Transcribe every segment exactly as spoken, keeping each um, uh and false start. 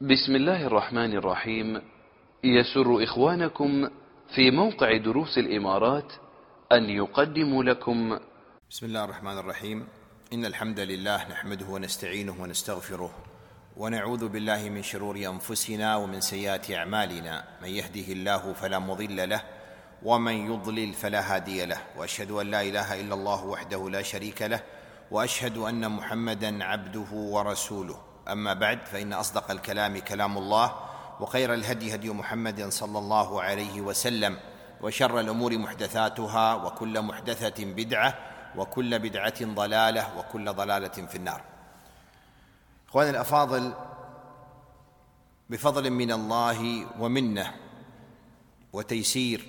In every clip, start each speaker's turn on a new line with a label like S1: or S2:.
S1: بسم الله الرحمن الرحيم. يسر إخوانكم في موقع دروس الإمارات أن يقدموا لكم
S2: بسم الله الرحمن الرحيم. إن الحمد لله نحمده ونستعينه ونستغفره ونعوذ بالله من شرور أنفسنا ومن سيئات أعمالنا. من يهده الله فلا مضل له ومن يضلل فلا هادي له، وأشهد أن لا إله إلا الله وحده لا شريك له، وأشهد أن محمدًا عبده ورسوله. أما بعد، فإن أصدق الكلام كلام الله، وخير الهدي هدي محمد صلى الله عليه وسلم، وشر الأمور محدثاتها، وكل محدثة بدعة، وكل بدعة ضلالة، وكل ضلالة في النار. إخواني الأفاضل، بفضل من الله ومنه وتيسير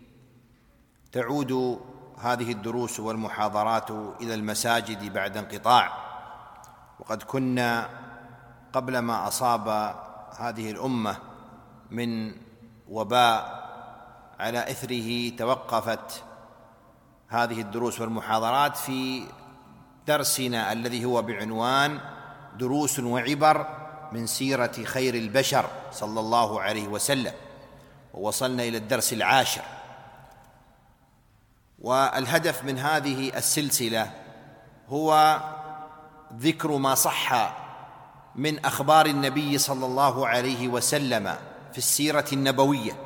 S2: تعود هذه الدروس والمحاضرات إلى المساجد بعد انقطاع، وقد كنا قبل ما أصاب هذه الأمة من وباء على إثره توقفت هذه الدروس والمحاضرات في درسنا الذي هو بعنوان دروس وعبر من سيرة خير البشر صلى الله عليه وسلم، ووصلنا إلى الدرس العاشر. والهدف من هذه السلسلة هو ذكر ما صح من أخبار النبي صلى الله عليه وسلم في السيرة النبوية،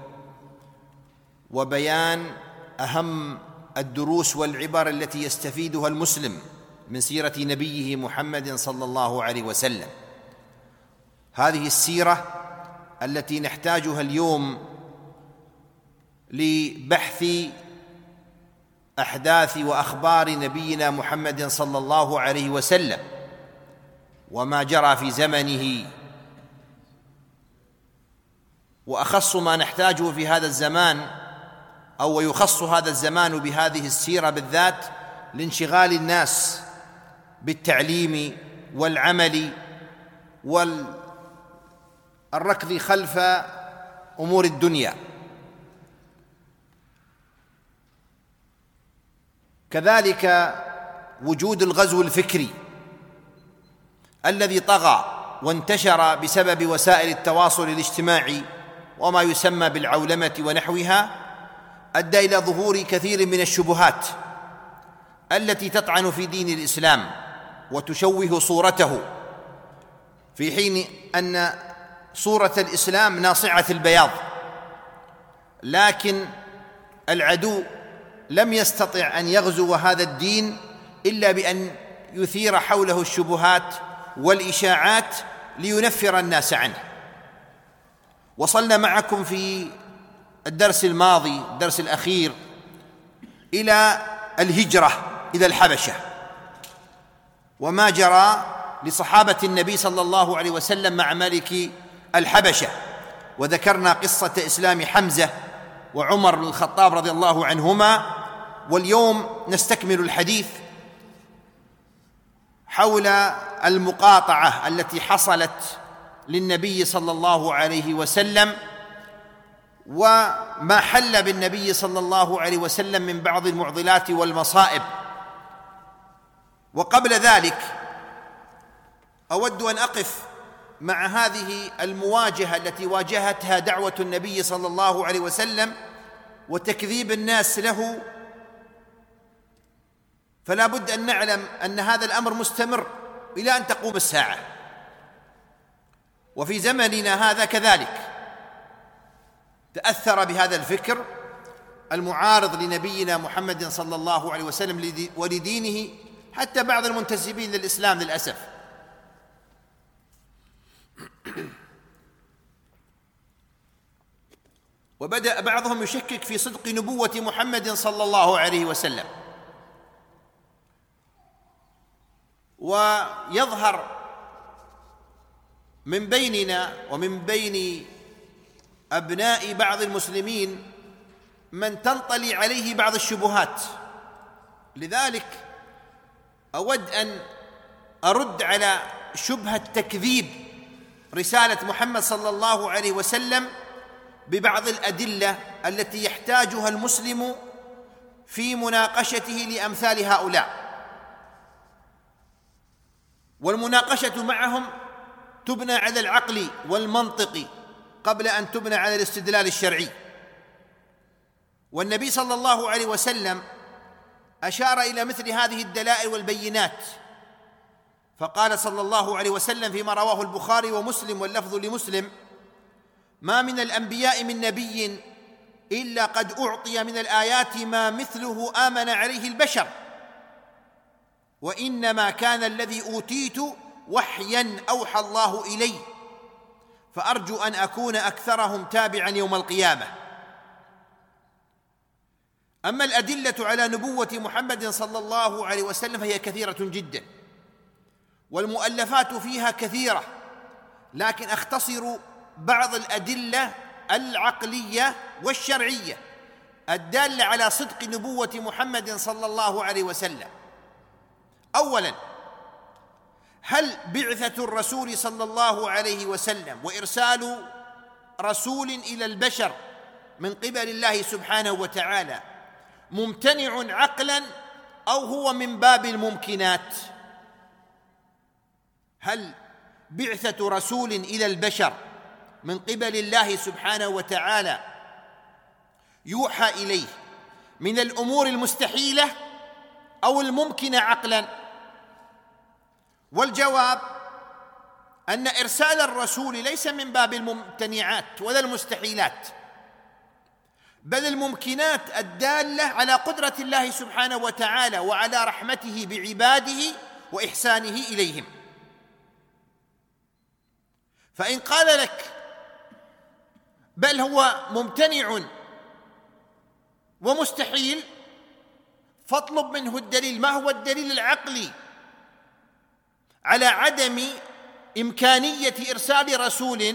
S2: وبيان أهم الدروس والعبر التي يستفيدها المسلم من سيرة نبيه محمد صلى الله عليه وسلم. هذه السيرة التي نحتاجها اليوم لبحث أحداث وأخبار نبينا محمد صلى الله عليه وسلم وما جرى في زمنه، وأخص ما نحتاجه في هذا الزمان، أو يخص هذا الزمان بهذه السيرة بالذات، لانشغال الناس بالتعليم والعمل والركض خلف أمور الدنيا. كذلك وجود الغزو الفكري الذي طغى وانتشر بسبب وسائل التواصل الاجتماعي وما يسمى بالعولمة ونحوها، أدى إلى ظهور كثير من الشبهات التي تطعن في دين الإسلام وتشوه صورته، في حين أن صورة الإسلام ناصعة البياض، لكن العدو لم يستطع أن يغزو هذا الدين إلا بأن يثير حوله الشبهات والإشاعات لينفر الناس عنه. وصلنا معكم في الدرس الماضي، الدرس الأخير، إلى الهجرة إلى الحبشة وما جرى لصحابة النبي صلى الله عليه وسلم مع ملك الحبشة، وذكرنا قصة إسلام حمزة وعمر بن الخطاب رضي الله عنهما. واليوم نستكمل الحديث حول المقاطعة التي حصلت للنبي صلى الله عليه وسلم، وما حل بالنبي صلى الله عليه وسلم من بعض المعضلات والمصائب. وقبل ذلك أود أن أقف مع هذه المواجهة التي واجهتها دعوة النبي صلى الله عليه وسلم وتكذيب الناس له. فلا بد أن نعلم أن هذا الأمر مستمر إلى أن تقوم الساعة، وفي زمننا هذا كذلك تأثر بهذا الفكر المعارض لنبينا محمد صلى الله عليه وسلم ولدينه حتى بعض المنتسبين للإسلام للأسف. وبدأ بعضهم يشكك في صدق نبوة محمد صلى الله عليه وسلم، ويظهر من بيننا ومن بين أبناء بعض المسلمين من تنطلي عليه بعض الشبهات. لذلك أود أن أرد على شبهة تكذيب رسالة محمد صلى الله عليه وسلم ببعض الأدلة التي يحتاجها المسلم في مناقشته لأمثال هؤلاء. والمناقشة معهم تبنى على العقل والمنطق قبل أن تبنى على الاستدلال الشرعي. والنبي صلى الله عليه وسلم أشار إلى مثل هذه الدلائل والبينات، فقال صلى الله عليه وسلم فيما رواه البخاري ومسلم واللفظ لمسلم: ما من الأنبياء من نبي إلا قد أعطي من الآيات ما مثله آمن عليه البشر، وإنما كان الذي أوتيت وحيا أوحى الله إلي، فأرجو أن أكون أكثرهم تابعا يوم القيامة. أما الأدلة على نبوة محمد صلى الله عليه وسلم فهي كثيرة جدا، والمؤلفات فيها كثيرة، لكن أختصر بعض الأدلة العقلية والشرعية الدالة على صدق نبوة محمد صلى الله عليه وسلم. أولاً، هل بعثة الرسول صلى الله عليه وسلم وإرسال رسول إلى البشر من قبل الله سبحانه وتعالى ممتنع عقلاً أو هو من باب الممكنات؟ هل بعثة رسول إلى البشر من قبل الله سبحانه وتعالى يوحى إليه من الأمور المستحيلة أو الممكنة عقلاً؟ والجواب أن إرسال الرسول ليس من باب الممتنعات ولا المستحيلات، بل الممكنات الدالة على قدرة الله سبحانه وتعالى وعلى رحمته بعباده وإحسانه إليهم. فإن قال لك بل هو ممتنع ومستحيل، فاطلب منه الدليل. ما هو الدليل العقلي على عدم إمكانية إرسال رسول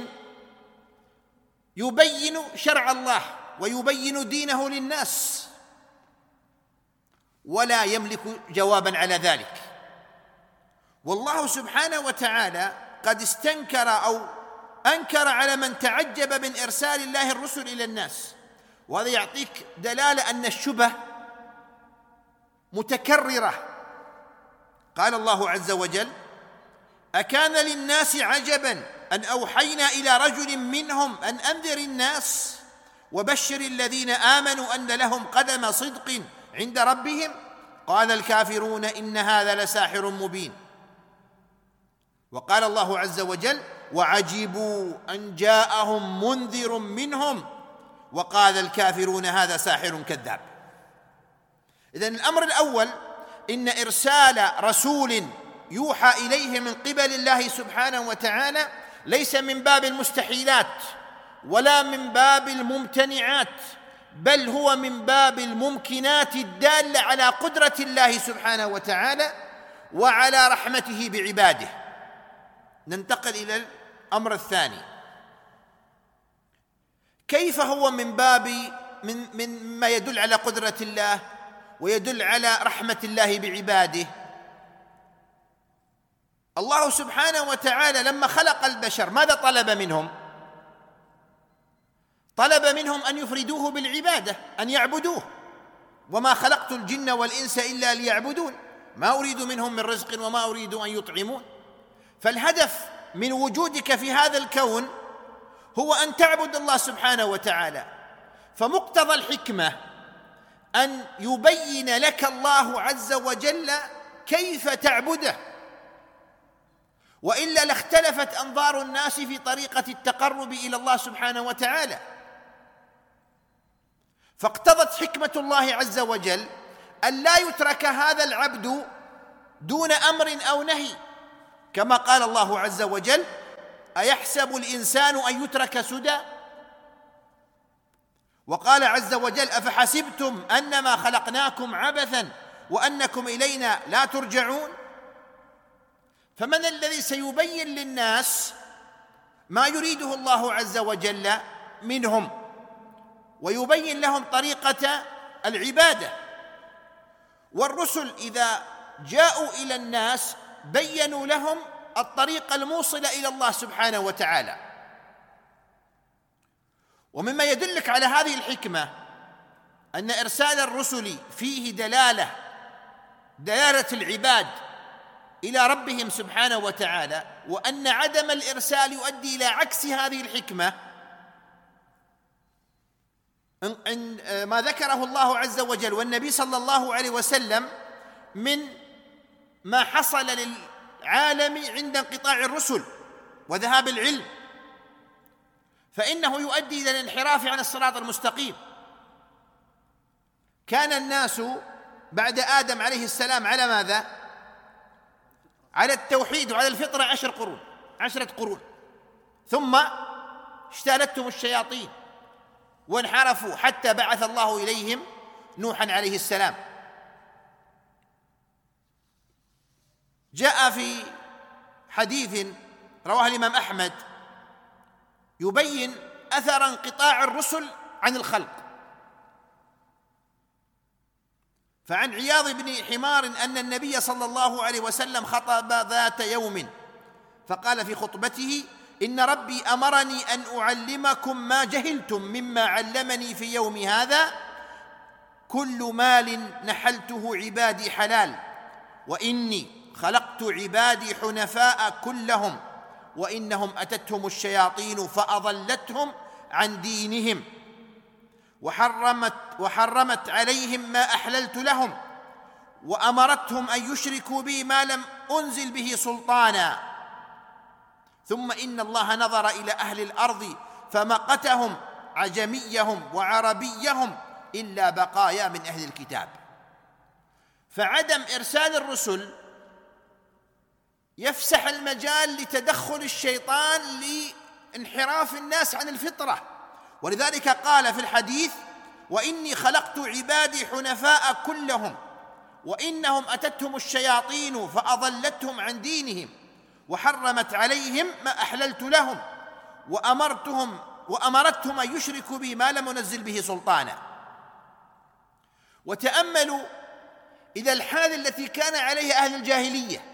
S2: يبين شرع الله ويبين دينه للناس؟ ولا يملك جوابا على ذلك. والله سبحانه وتعالى قد استنكر أو أنكر على من تعجب من إرسال الله الرسل إلى الناس، وهذا يعطيك دلالة أن الشبه متكررة. قال الله عز وجل: أكان للناس عجبا أن أوحينا إلى رجل منهم أن أنذر الناس وبشر الذين آمنوا أن لهم قدم صدق عند ربهم قال الكافرون إن هذا لساحر مبين. وقال الله عز وجل: وعجبوا أن جاءهم منذر منهم وقال الكافرون هذا ساحر كذاب. إذن الأمر الأول إن إرسال رسول يوحى إليه من قبل الله سبحانه وتعالى ليس من باب المستحيلات ولا من باب الممتنعات، بل هو من باب الممكنات الدالة على قدرة الله سبحانه وتعالى وعلى رحمته بعباده. ننتقل إلى الأمر الثاني: كيف هو من باب من من ما يدل على قدرة الله ويدل على رحمة الله بعباده؟ الله سبحانه وتعالى لما خلق البشر ماذا طلب منهم؟ طلب منهم أن يفردوه بالعبادة، أن يعبدوه. وما خلقت الجن والإنس إلا ليعبدون ما أريد منهم من رزق وما أريد أن يطعمون. فالهدف من وجودك في هذا الكون هو أن تعبد الله سبحانه وتعالى. فمقتضى الحكمة أن يبين لك الله عز وجل كيف تعبده، وإلا لاختلفت أنظار الناس في طريقة التقرب إلى الله سبحانه وتعالى. فاقتضت حكمة الله عز وجل أن لا يترك هذا العبد دون أمر أو نهي، كما قال الله عز وجل: أيحسب الإنسان أن يترك سدى؟ وقال عز وجل: أفحسبتم أنما خلقناكم عبثا وأنكم إلينا لا ترجعون. فمن الذي سيبين للناس ما يريده الله عز وجل منهم ويبين لهم طريقة العبادة؟ والرسل إذا جاءوا إلى الناس بينوا لهم الطريق الموصل إلى الله سبحانه وتعالى. ومما يدلك على هذه الحكمة أن إرسال الرسل فيه دلالة دلالة العباد إلى ربهم سبحانه وتعالى، وأن عدم الإرسال يؤدي إلى عكس هذه الحكمة ما ذكره الله عز وجل والنبي صلى الله عليه وسلم من ما حصل للعالم عند انقطاع الرسل وذهاب العلم، فإنه يؤدي إلى الانحراف عن الصراط المستقيم. كان الناس بعد آدم عليه السلام على ماذا؟ على التوحيد وعلى الفطرة عشر قرون عشرة قرون، ثم اجتالتهم الشياطين وانحرفوا حتى بعث الله إليهم نوحا عليه السلام. جاء في حديث رواه الإمام أحمد يبين أثر انقطاع الرسل عن الخلق، فعن عياض بن حمار أن النبي صلى الله عليه وسلم خطب ذات يوم فقال في خطبته: إن ربي أمرني أن أعلمكم ما جهلتم مما علمني في يوم هذا، كل مال نحلته عبادي حلال، وإني خلقت عبادي حنفاء كلهم، وإنهم أتتهم الشياطين فأضلتهم عن دينهم، وحرمت, وحرمت عليهم ما أحللت لهم، وأمرتهم أن يشركوا بي ما لم أنزل به سلطانا. ثم إن الله نظر إلى أهل الأرض فمقتهم عجميهم وعربيهم إلا بقايا من أهل الكتاب. فعدم إرسال الرسل يفسح المجال لتدخل الشيطان لانحراف الناس عن الفطرة، ولذلك قال في الحديث: وإني خلقت عبادي حنفاء كلهم، وإنهم أتتهم الشياطين فأضلتهم عن دينهم، وحرمت عليهم ما أحللت لهم، وأمرتهم وأمرتهم أن يشركوا بي ما لم أنزل به سلطانا. وتأملوا إذا الحال التي كان عليها أهل الجاهلية،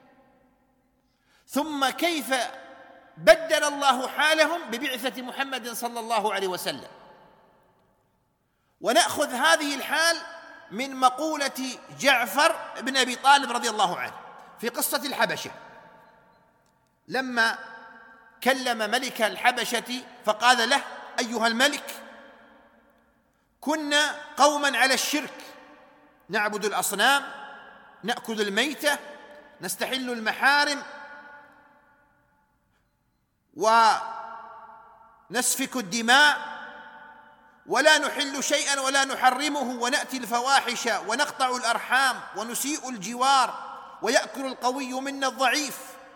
S2: ثم كيف بدل الله حالهم ببعثة محمد صلى الله عليه وسلم. ونأخذ هذه الحال من مقولة جعفر بن أبي طالب رضي الله عنه في قصة الحبشة، لما كلم ملك الحبشة فقال له: أيها الملك، كنا قوما على الشرك، نعبد الأصنام، نأكل الميتة، نستحل المحارم، ونسفك الدماء، ولا نحل شيئا ولا نحرمه، ونأتي الفواحش ونقطع الأرحام ونسيء الجوار، ويأكل القوي منا الضعيف.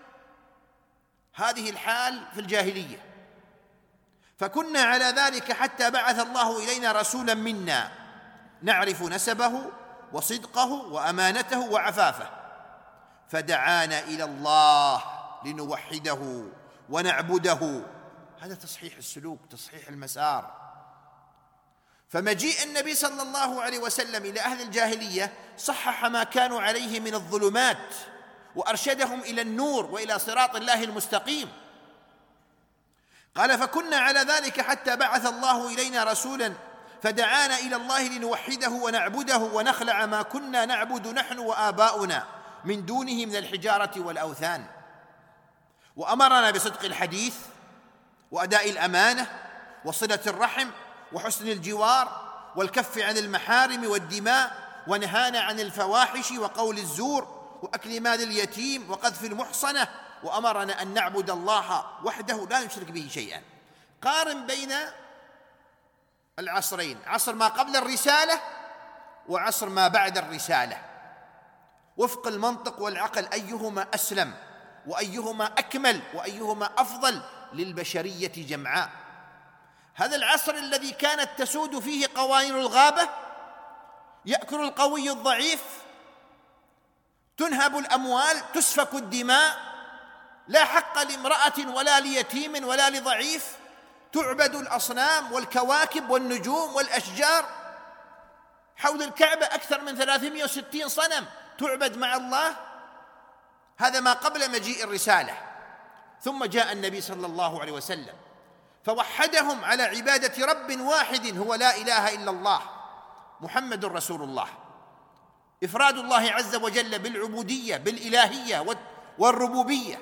S2: هذه الحال في الجاهلية، فكنا على ذلك حتى بعث الله إلينا رسولا منا نعرف نسبه وصدقه وأمانته وعفافه، فدعانا إلى الله لنوحده ونعبده. هذا تصحيح السلوك، تصحيح المسار. فمجيء النبي صلى الله عليه وسلم إلى أهل الجاهلية صحح ما كانوا عليه من الظلمات، وأرشدهم إلى النور وإلى صراط الله المستقيم. قال: فكنا على ذلك حتى بعث الله إلينا رسولا فدعانا إلى الله لنوحده ونعبده ونخلع ما كنا نعبد نحن وآباؤنا من دونه من الحجارة والأوثان، وأمرنا بصدق الحديث وأداء الأمانة وصلة الرحم وحسن الجوار والكف عن المحارم والدماء، ونهانا عن الفواحش وقول الزور وأكل مال اليتيم وقذف المحصنة، وأمرنا أن نعبد الله وحده لا نشرك به شيئا. قارن بين العصرين، عصر ما قبل الرسالة وعصر ما بعد الرسالة، وفق المنطق والعقل أيهما أسلم وأيهما أكمل وأيهما أفضل للبشرية جمعاء. هذا العصر الذي كانت تسود فيه قوانين الغابة، يأكل القوي الضعيف، تنهب الأموال، تسفك الدماء، لا حق لامرأة ولا ليتيم ولا لضعيف، تعبد الأصنام والكواكب والنجوم والأشجار. حول الكعبة أكثر من ثلاثمائة وستين صنم تعبد مع الله. هذا ما قبل مجيء الرسالة. ثم جاء النبي صلى الله عليه وسلم فوحدهم على عبادة رب واحد هو لا إله إلا الله محمد رسول الله، إفراد الله عز وجل بالعبودية بالإلهية والربوبية،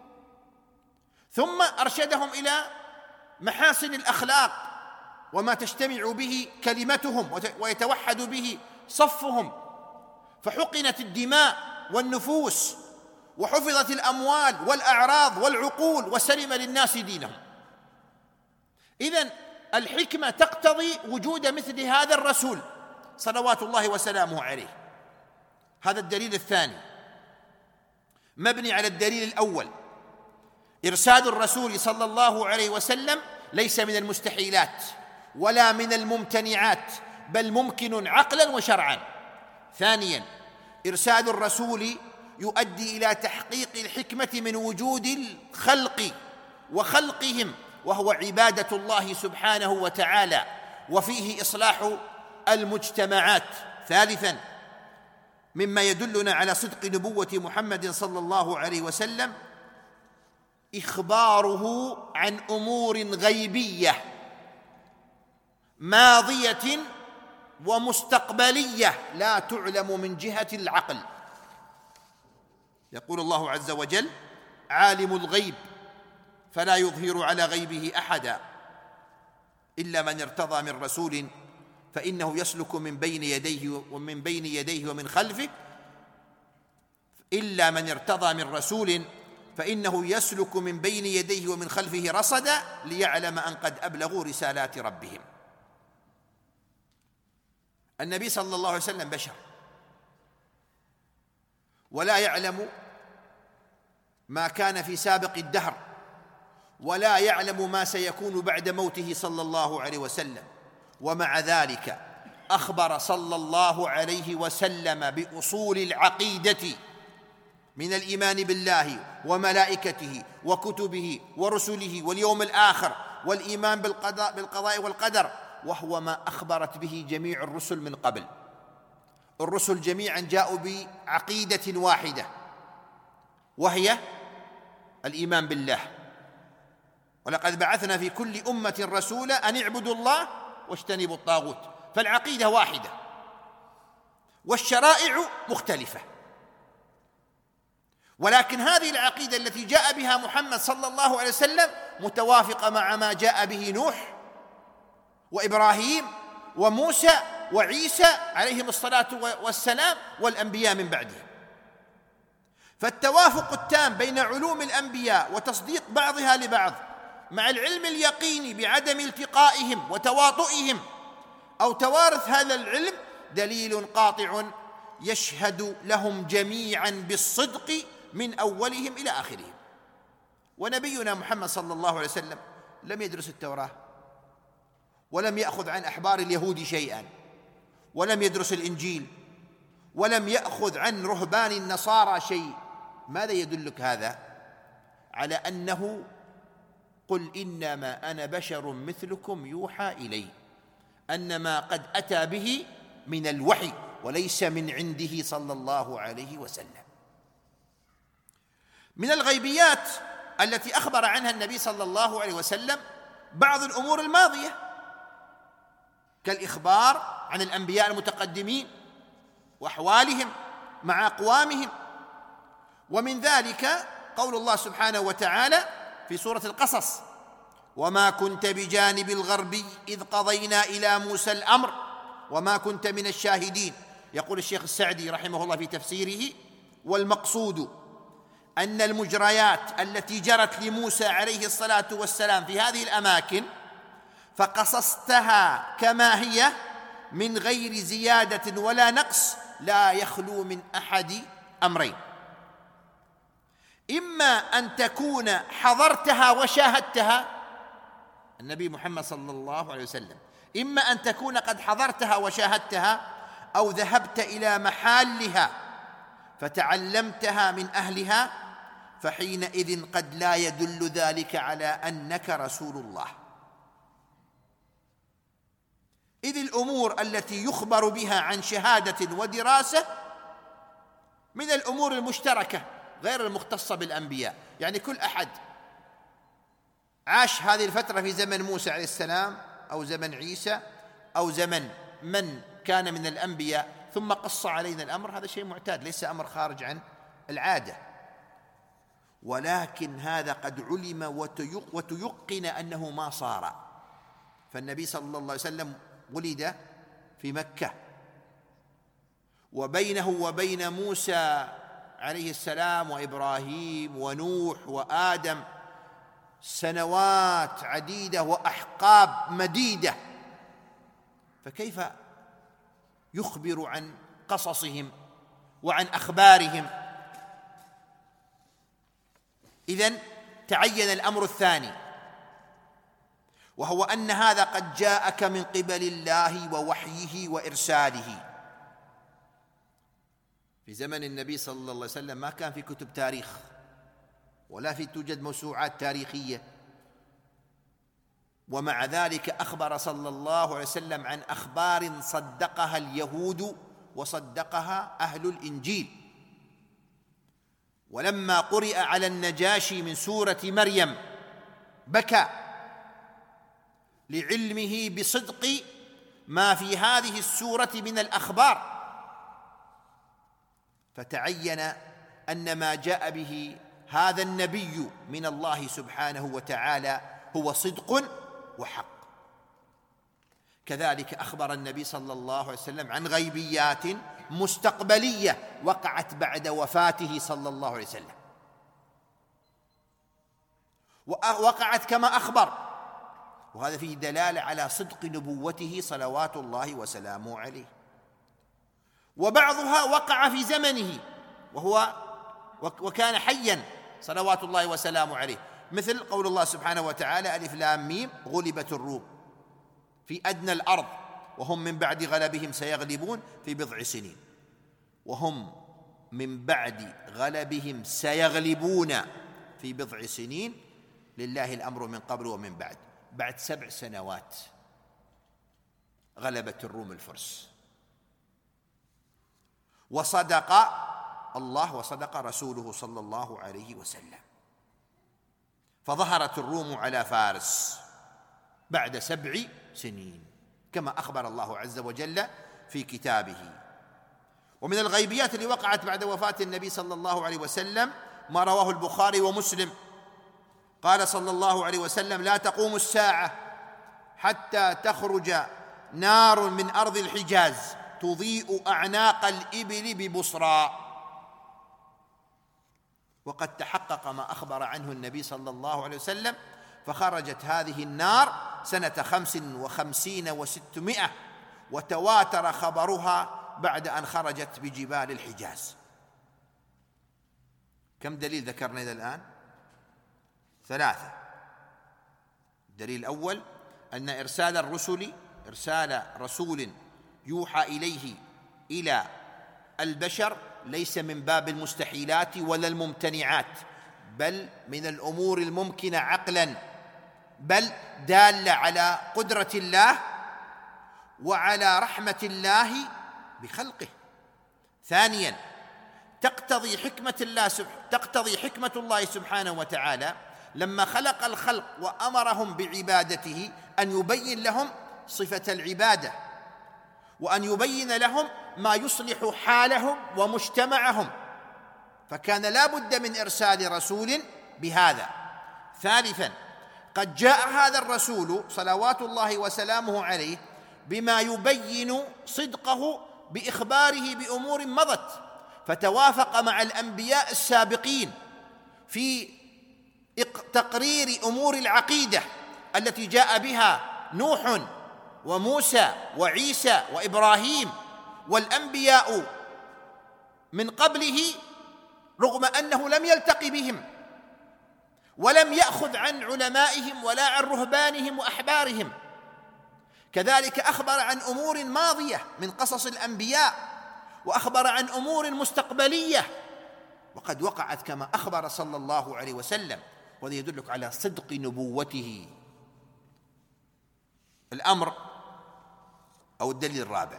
S2: ثم أرشدهم إلى محاسن الأخلاق وما تجتمع به كلمتهم ويتوحد به صفهم، فحقنت الدماء والنفوس وحفظت الأموال والأعراض والعقول وسلم للناس دينهم. إذن الحكمة تقتضي وجود مثل هذا الرسول صلوات الله وسلامه عليه. هذا الدليل الثاني مبني على الدليل الأول. إرسال الرسول صلى الله عليه وسلم ليس من المستحيلات ولا من الممتنعات، بل ممكن عقلا وشرعا. ثانيا، إرسال الرسول يؤدي إلى تحقيق الحكمة من وجود الخلق وخلقهم، وهو عبادة الله سبحانه وتعالى، وفيه إصلاح المجتمعات. ثالثا، مما يدلنا على صدق نبوة محمد صلى الله عليه وسلم إخباره عن أمور غيبية ماضية ومستقبلية لا تعلم من جهة العقل. يقول الله عز وجل: عالم الغيب فلا يظهر على غيبه أحدا إلا من ارتضى من رسول فإنه يسلك من بين يديه ومن بين يديه ومن خلفه إلا من ارتضى من رسول فإنه يسلك من بين يديه ومن خلفه رصدا ليعلم أن قد أبلغوا رسالات ربهم. النبي صلى الله عليه وسلم بشر ولا يعلم ما كان في سابق الدهر ولا يعلم ما سيكون بعد موته صلى الله عليه وسلم، ومع ذلك أخبر صلى الله عليه وسلم بأصول العقيدة من الإيمان بالله وملائكته وكتبه ورسله واليوم الآخر والإيمان بالقضاء, بالقضاء والقدر، وهو ما أخبرت به جميع الرسل من قبل. الرسل جميعا جاءوا بعقيدة واحدة وهي الإيمان بالله، ولقد بعثنا في كل أمة رسولا أن اعبدوا الله واجتنبوا الطاغوت، فالعقيدة واحدة والشرائع مختلفة. ولكن هذه العقيدة التي جاء بها محمد صلى الله عليه وسلم متوافقة مع ما جاء به نوح وإبراهيم وموسى وعيسى عليهم الصلاة والسلام والأنبياء من بعدهم. فالتوافق التام بين علوم الأنبياء وتصديق بعضها لبعض مع العلم اليقيني بعدم التقائهم وتواطؤهم أو توارث هذا العلم دليل قاطع يشهد لهم جميعا بالصدق من أولهم إلى آخرهم. ونبينا محمد صلى الله عليه وسلم لم يدرس التوراة ولم يأخذ عن أحبار اليهود شيئا ولم يدرس الإنجيل ولم يأخذ عن رهبان النصارى شيء. ماذا يدلك هذا؟ على أنه قل إنما أنا بشر مثلكم يوحى إلي، أن ما قد أتى به من الوحي وليس من عنده صلى الله عليه وسلم. من الغيبيات التي أخبر عنها النبي صلى الله عليه وسلم بعض الأمور الماضية كالإخبار عن الأنبياء المتقدمين وأحوالهم مع أقوامهم. ومن ذلك قول الله سبحانه وتعالى في سورة القصص: وما كنت بجانب الغربي إذ قضينا إلى موسى الأمر وما كنت من الشاهدين. يقول الشيخ السعدي رحمه الله في تفسيره: والمقصود أن المجريات التي جرت لموسى عليه الصلاة والسلام في هذه الأماكن فقصصتها كما هي من غير زيادة ولا نقص لا يخلو من أحد أمرين: إما أن تكون حضرتها وشاهدتها، النبي محمد صلى الله عليه وسلم، إما أن تكون قد حضرتها وشاهدتها أو ذهبت إلى محلها فتعلمتها من أهلها، فحينئذ قد لا يدل ذلك على أنك رسول الله. إذ الأمور التي يخبر بها عن شهادة ودراسة من الأمور المشتركة غير المختصة بالأنبياء. يعني كل أحد عاش هذه الفترة في زمن موسى عليه السلام أو زمن عيسى أو زمن من كان من الأنبياء ثم قص علينا الأمر، هذا شيء معتاد، ليس أمر خارج عن العادة. ولكن هذا قد علم وتيقن أنه ما صار. فالنبي صلى الله عليه وسلم ولد في مكة، وبينه وبين موسى عليه السلام وإبراهيم ونوح وآدم سنوات عديدة وأحقاب مديدة، فكيف يخبر عن قصصهم وعن أخبارهم؟ إذن تعين الأمر الثاني، وهو أن هذا قد جاءك من قبل الله ووحيه وإرساله. في زمن النبي صلى الله عليه وسلم ما كان في كتب تاريخ، ولا في توجد موسوعات تاريخية، ومع ذلك أخبر صلى الله عليه وسلم عن أخبار صدقها اليهود وصدقها أهل الإنجيل. ولما قرئ على النجاشي من سورة مريم بكى لعلمه بصدق ما في هذه السورة من الأخبار، فتعين أن ما جاء به هذا النبي من الله سبحانه وتعالى هو صدق وحق. كذلك أخبر النبي صلى الله عليه وسلم عن غيبيات مستقبلية وقعت بعد وفاته صلى الله عليه وسلم، وقعت كما أخبر، وهذا فيه دلالة على صدق نبوته صلوات الله وسلامه عليه. وبعضها وقع في زمنه وهو وكان حيا صلوات الله وسلامه عليه، مثل قول الله سبحانه وتعالى: ألف لام ميم غلبت الروم في أدنى الأرض وهم من بعد غلبهم سيغلبون في بضع سنين. وهم من بعد غلبهم سيغلبون في بضع سنين، لله الأمر من قبل ومن بعد. بعد سبع سنوات غلبت الروم الفرس، وصدق الله وصدق رسوله صلى الله عليه وسلم، فظهرت الروم على فارس بعد سبع سنين كما أخبر الله عز وجل في كتابه. ومن الغيبيات اللي وقعت بعد وفاة النبي صلى الله عليه وسلم ما رواه البخاري ومسلم، قال صلى الله عليه وسلم: لا تقوم الساعة حتى تخرج نار من أرض الحجاز تضيء أعناق الإبل ببصرى. وقد تحقق ما أخبر عنه النبي صلى الله عليه وسلم، فخرجت هذه النار سنة خمس وخمسين وستمائة، وتواتر خبرها بعد أن خرجت بجبال الحجاز. كم دليل ذكرنا إلى الآن؟ ثلاثة. الدليل الأول أن إرسال الرسل إرسال رسول يوحى إليه إلى البشر ليس من باب المستحيلات ولا الممتنعات، بل من الأمور الممكنة عقلاً، بل دالة على قدرة الله وعلى رحمة الله بخلقه. ثانياً تقتضي حكمة الله تقتضي حكمة الله سبحانه وتعالى لما خلق الخلق وأمرهم بعبادته أن يبين لهم صفة العبادة، وأن يبين لهم ما يصلح حالهم ومجتمعهم، فكان لا بد من إرسال رسول بهذا. ثالثاً قد جاء هذا الرسول صلوات الله وسلامه عليه بما يبين صدقه بإخباره بأمور مضت، فتوافق مع الأنبياء السابقين في تقرير أمور العقيدة التي جاء بها نوح وموسى وعيسى وإبراهيم والأنبياء من قبله، رغم أنه لم يلتقي بهم ولم يأخذ عن علمائهم ولا عن رهبانهم وأحبارهم. كذلك أخبر عن أمور ماضية من قصص الأنبياء، وأخبر عن أمور مستقبلية وقد وقعت كما أخبر صلى الله عليه وسلم، وهذا يدلك على صدق نبوته. الأمر أو الدليل الرابع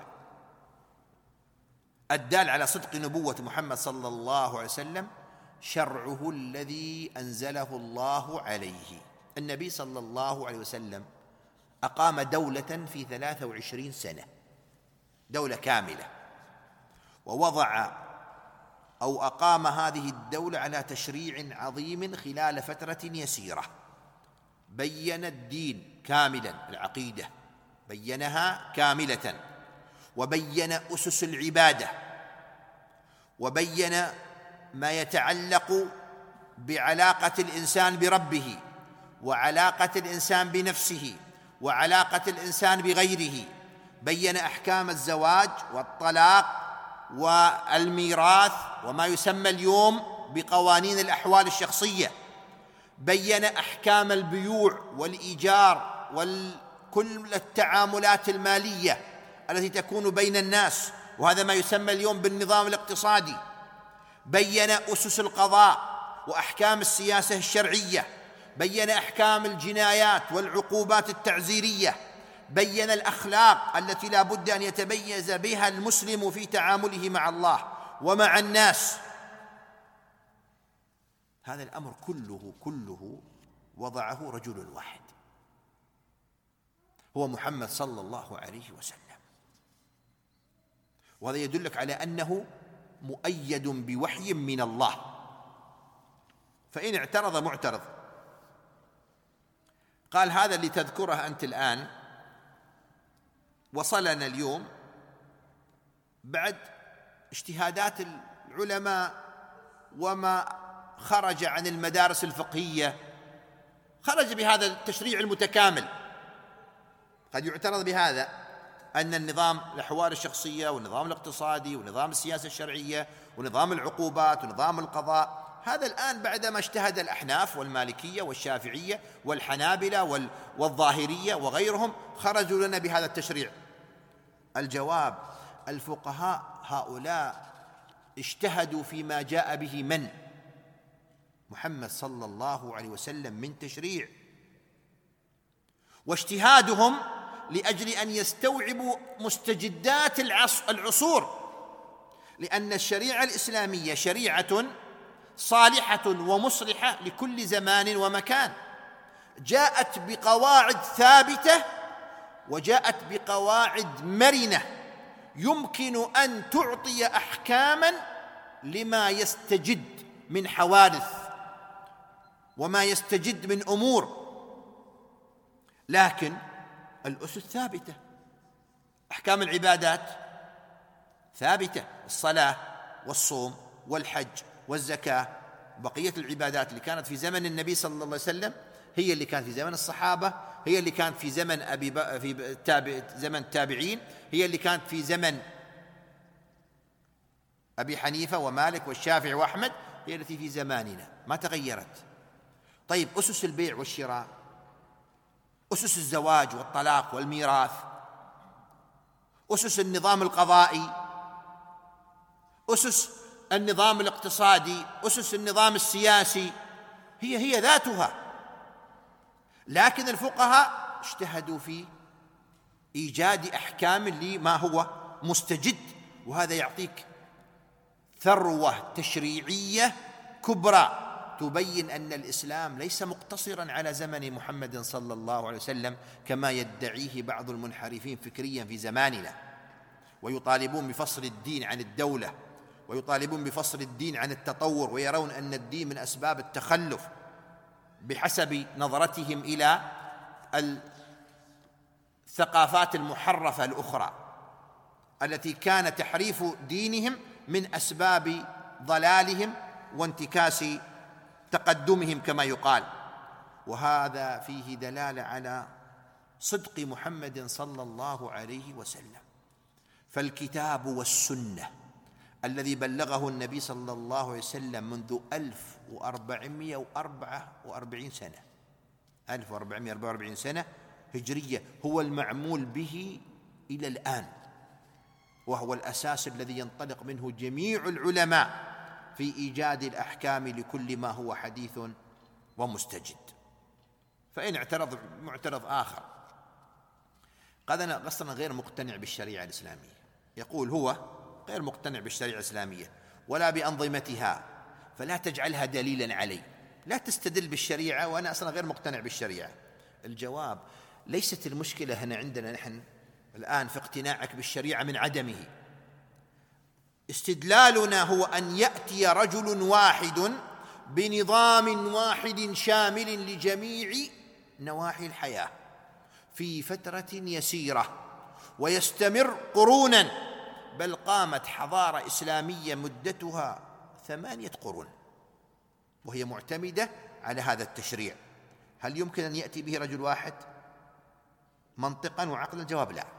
S2: الدال على صدق نبوة محمد صلى الله عليه وسلم شرعه الذي أنزله الله عليه. النبي صلى الله عليه وسلم أقام دولة في ثلاثة وعشرين سنة، دولة كاملة ووضع أو أقام هذه الدولة على تشريع عظيم خلال فترة يسيرة. بين الدين كاملا، العقيدة بينها كاملة، وبين أسس العبادة، وبين ما يتعلق بعلاقة الإنسان بربه، وعلاقة الإنسان بنفسه، وعلاقة الإنسان بغيره. بين أحكام الزواج والطلاق والميراث وما يسمى اليوم بقوانين الأحوال الشخصية. بين أحكام البيوع والإيجار وكل التعاملات المالية التي تكون بين الناس، وهذا ما يسمى اليوم بالنظام الاقتصادي. بين أسس القضاء وأحكام السياسة الشرعية. بين أحكام الجنايات والعقوبات التعزيرية. بين الأخلاق التي لا بد أن يتميز بها المسلم في تعامله مع الله ومع الناس. هذا الأمر كله كله وضعه رجل واحد، هو محمد صلى الله عليه وسلم. وهذا يدلك على أنه مؤيد بوحي من الله. فإن اعترض معترض قال هذا اللي تذكره أنت الآن وصلنا اليوم بعد اجتهادات العلماء وما خرج عن المدارس الفقهية، خرج بهذا التشريع المتكامل. قد يعترض بهذا أن النظام الأحوال الشخصية والنظام الاقتصادي ونظام السياسة الشرعية ونظام العقوبات ونظام القضاء، هذا الآن بعدما اجتهد الأحناف والمالكية والشافعية والحنابلة والظاهرية وغيرهم خرجوا لنا بهذا التشريع. الجواب: الفقهاء هؤلاء اجتهدوا فيما جاء به من؟ محمد صلى الله عليه وسلم من تشريع، واجتهادهم لأجل أن يستوعبوا مستجدات العصور، لأن الشريعة الإسلامية شريعة صالحة ومصلحة لكل زمان ومكان، جاءت بقواعد ثابتة وجاءت بقواعد مرنة يمكن أن تعطي أحكاما لما يستجد من حوادث وما يستجد من أمور، لكن الأسس ثابتة. أحكام العبادات ثابتة، الصلاة والصوم والحج والزكاة، بقية العبادات اللي كانت في زمن النبي صلى الله عليه وسلم هي اللي كانت في زمن الصحابة، هي اللي كانت في زمن أبي ب... في تابع... زمن التابعين، هي اللي كانت في زمن أبي حنيفة ومالك والشافعي وأحمد، هي التي في زماننا ما تغيرت. طيب، أسس البيع والشراء، أسس الزواج والطلاق والميراث، أسس النظام القضائي، أسس النظام الاقتصادي، أسس النظام السياسي، هي هي ذاتها، لكن الفقهاء اجتهدوا في إيجاد أحكام لما هو مستجد، وهذا يعطيك ثروة تشريعية كبرى تبين أن الإسلام ليس مقتصراً على زمن محمد صلى الله عليه وسلم كما يدعيه بعض المنحرفين فكرياً في زماننا، ويطالبون بفصل الدين عن الدولة، ويطالبون بفصل الدين عن التطور، ويرون أن الدين من أسباب التخلف بحسب نظرتهم إلى الثقافات المحرفة الأخرى التي كان تحريف دينهم من أسباب ضلالهم وانتكاس تقدمهم كما يقال. وهذا فيه دلالة على صدق محمد صلى الله عليه وسلم. فالكتاب والسنة الذي بلغه النبي صلى الله عليه وسلم منذ ألف وأربعمائة وأربعة وأربعين سنة ألف وأربعمائة وأربعة وأربعين سنة هجرية هو المعمول به إلى الآن، وهو الأساس الذي ينطلق منه جميع العلماء في إيجاد الأحكام لكل ما هو حديث ومستجد. فإن اعترض معترض آخر قال أنا أصلاً غير مقتنع بالشريعة الإسلامية، يقول هو غير مقتنع بالشريعة الإسلامية ولا بأنظمتها، فلا تجعلها دليلاً علي، لا تستدل بالشريعة وأنا أصلاً غير مقتنع بالشريعة. الجواب: ليست المشكلة هنا عندنا نحن الآن في اقتناعك بالشريعة من عدمه، استدلالنا هو أن يأتي رجل واحد بنظام واحد شامل لجميع نواحي الحياة في فترة يسيرة ويستمر قرونا، بل قامت حضارة إسلامية مدتها ثمانية قرون وهي معتمدة على هذا التشريع. هل يمكن أن يأتي به رجل واحد منطقا وعقلا؟ الجواب لا.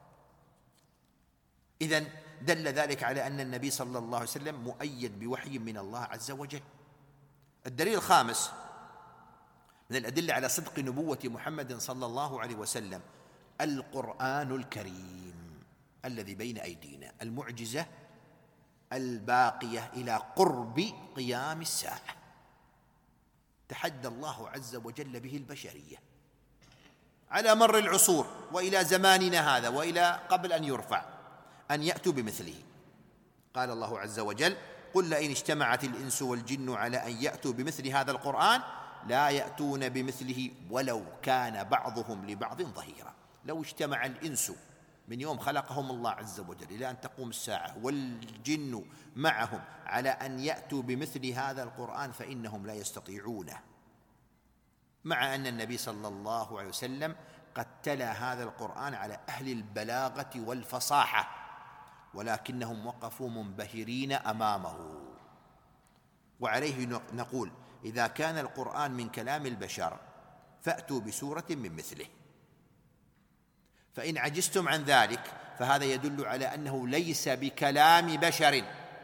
S2: إذن دل ذلك على أن النبي صلى الله عليه وسلم مؤيد بوحي من الله عز وجل. الدليل الخامس من الأدلة على صدق نبوة محمد صلى الله عليه وسلم القرآن الكريم الذي بين أيدينا، المعجزة الباقية إلى قرب قيام الساعة، تحدى الله عز وجل به البشرية على مر العصور وإلى زماننا هذا وإلى قبل أن يرفع أن يأتوا بمثله. قال الله عز وجل: قل لئن اجتمعت الإنس والجن على أن يأتوا بمثل هذا القرآن لا يأتون بمثله ولو كان بعضهم لبعض ظهيرا. لو اجتمع الإنس من يوم خلقهم الله عز وجل إلى أن تقوم الساعة والجن معهم على أن يأتوا بمثل هذا القرآن فإنهم لا يستطيعونه، مع أن النبي صلى الله عليه وسلم قد تلا هذا القرآن على أهل البلاغة والفصاحة، ولكنهم وقفوا منبهرين أمامه. وعليه نقول: إذا كان القرآن من كلام البشر فأتوا بسورة من مثله، فإن عجزتم عن ذلك فهذا يدل على أنه ليس بكلام بشر.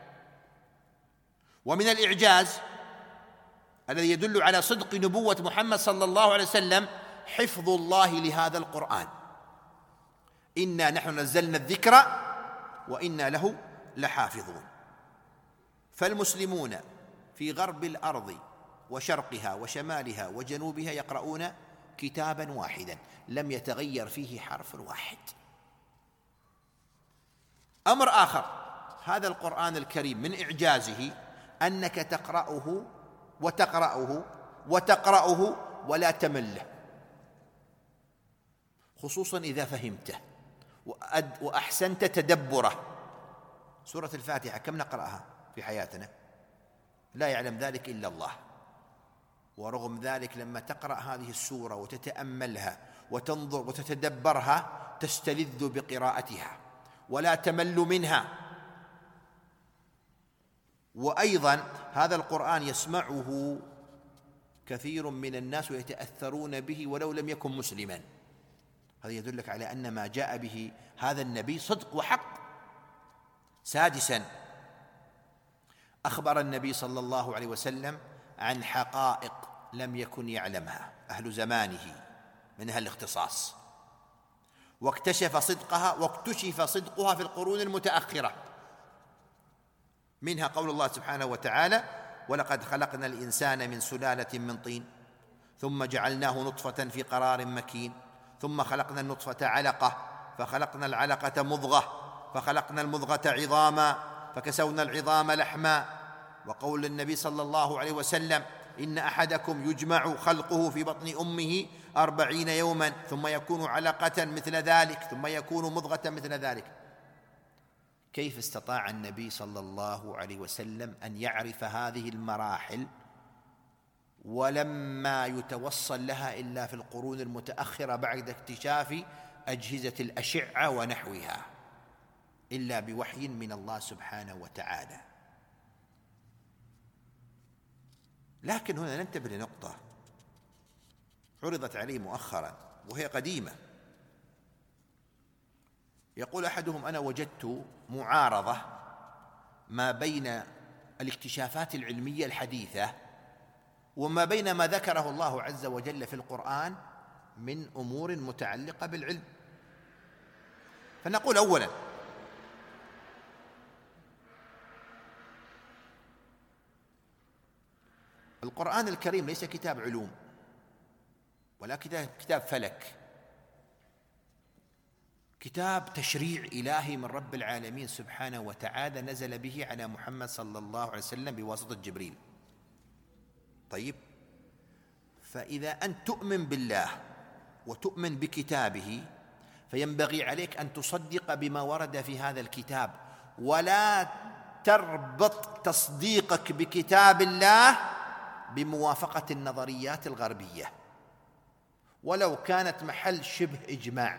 S2: ومن الإعجاز الذي يدل على صدق نبوة محمد صلى الله عليه وسلم حفظ الله لهذا القرآن: إنا نحن نزلنا الذكر وإنا له لحافظون. فالمسلمون في غرب الأرض وشرقها وشمالها وجنوبها يقرؤون كتابا واحدا لم يتغير فيه حرف واحد. أمر آخر، هذا القرآن الكريم من إعجازه أنك تقرأه وتقرأه وتقرأه ولا تمل، خصوصا إذا فهمته وأحسنت تدبره. سورة الفاتحة كم نقرأها في حياتنا؟ لا يعلم ذلك إلا الله. ورغم ذلك لما تقرأ هذه السورة وتتأملها وتنظر وتتدبرها تستلذ بقراءتها ولا تمل منها. وأيضا هذا القرآن يسمعه كثير من الناس ويتأثرون به ولو لم يكن مسلما. هذا يدلك على أن ما جاء به هذا النبي صدق وحق. سادسا، أخبر النبي صلى الله عليه وسلم عن حقائق لم يكن يعلمها أهل زمانه من أهل الاختصاص، واكتشف صدقها واكتشف صدقها في القرون المتأخرة. منها قول الله سبحانه وتعالى: ولقد خلقنا الإنسان من سلالة من طين ثم جعلناه نطفة في قرار مكين ثم خلقنا النطفة علقة فخلقنا العلقة مضغة فخلقنا المضغة عظاما فكسونا العظام لحما. وقول النبي صلى الله عليه وسلم: إن أحدكم يجمع خلقه في بطن أمه أربعين يوما ثم يكون علقة مثل ذلك ثم يكون مضغة مثل ذلك. كيف استطاع النبي صلى الله عليه وسلم أن يعرف هذه المراحل ولما يتوصل لها إلا في القرون المتأخرة بعد اكتشاف أجهزة الأشعة ونحوها، إلا بوحي من الله سبحانه وتعالى؟ لكن هنا ننتبه لنقطة عرضت علي مؤخرا وهي قديمة. يقول أحدهم: أنا وجدت معارضة ما بين الاكتشافات العلمية الحديثة وما بين ما ذكره الله عز وجل في القرآن من أمور متعلقة بالعلم. فنقول أولا: القرآن الكريم ليس كتاب علوم ولا كتاب فلك، كتاب تشريع إلهي من رب العالمين سبحانه وتعالى نزل به على محمد صلى الله عليه وسلم بواسطة جبريل. طيب، فإذا أنت تؤمن بالله وتؤمن بكتابه فينبغي عليك أن تصدق بما ورد في هذا الكتاب ولا تربط تصديقك بكتاب الله بموافقة النظريات الغربية ولو كانت محل شبه إجماع،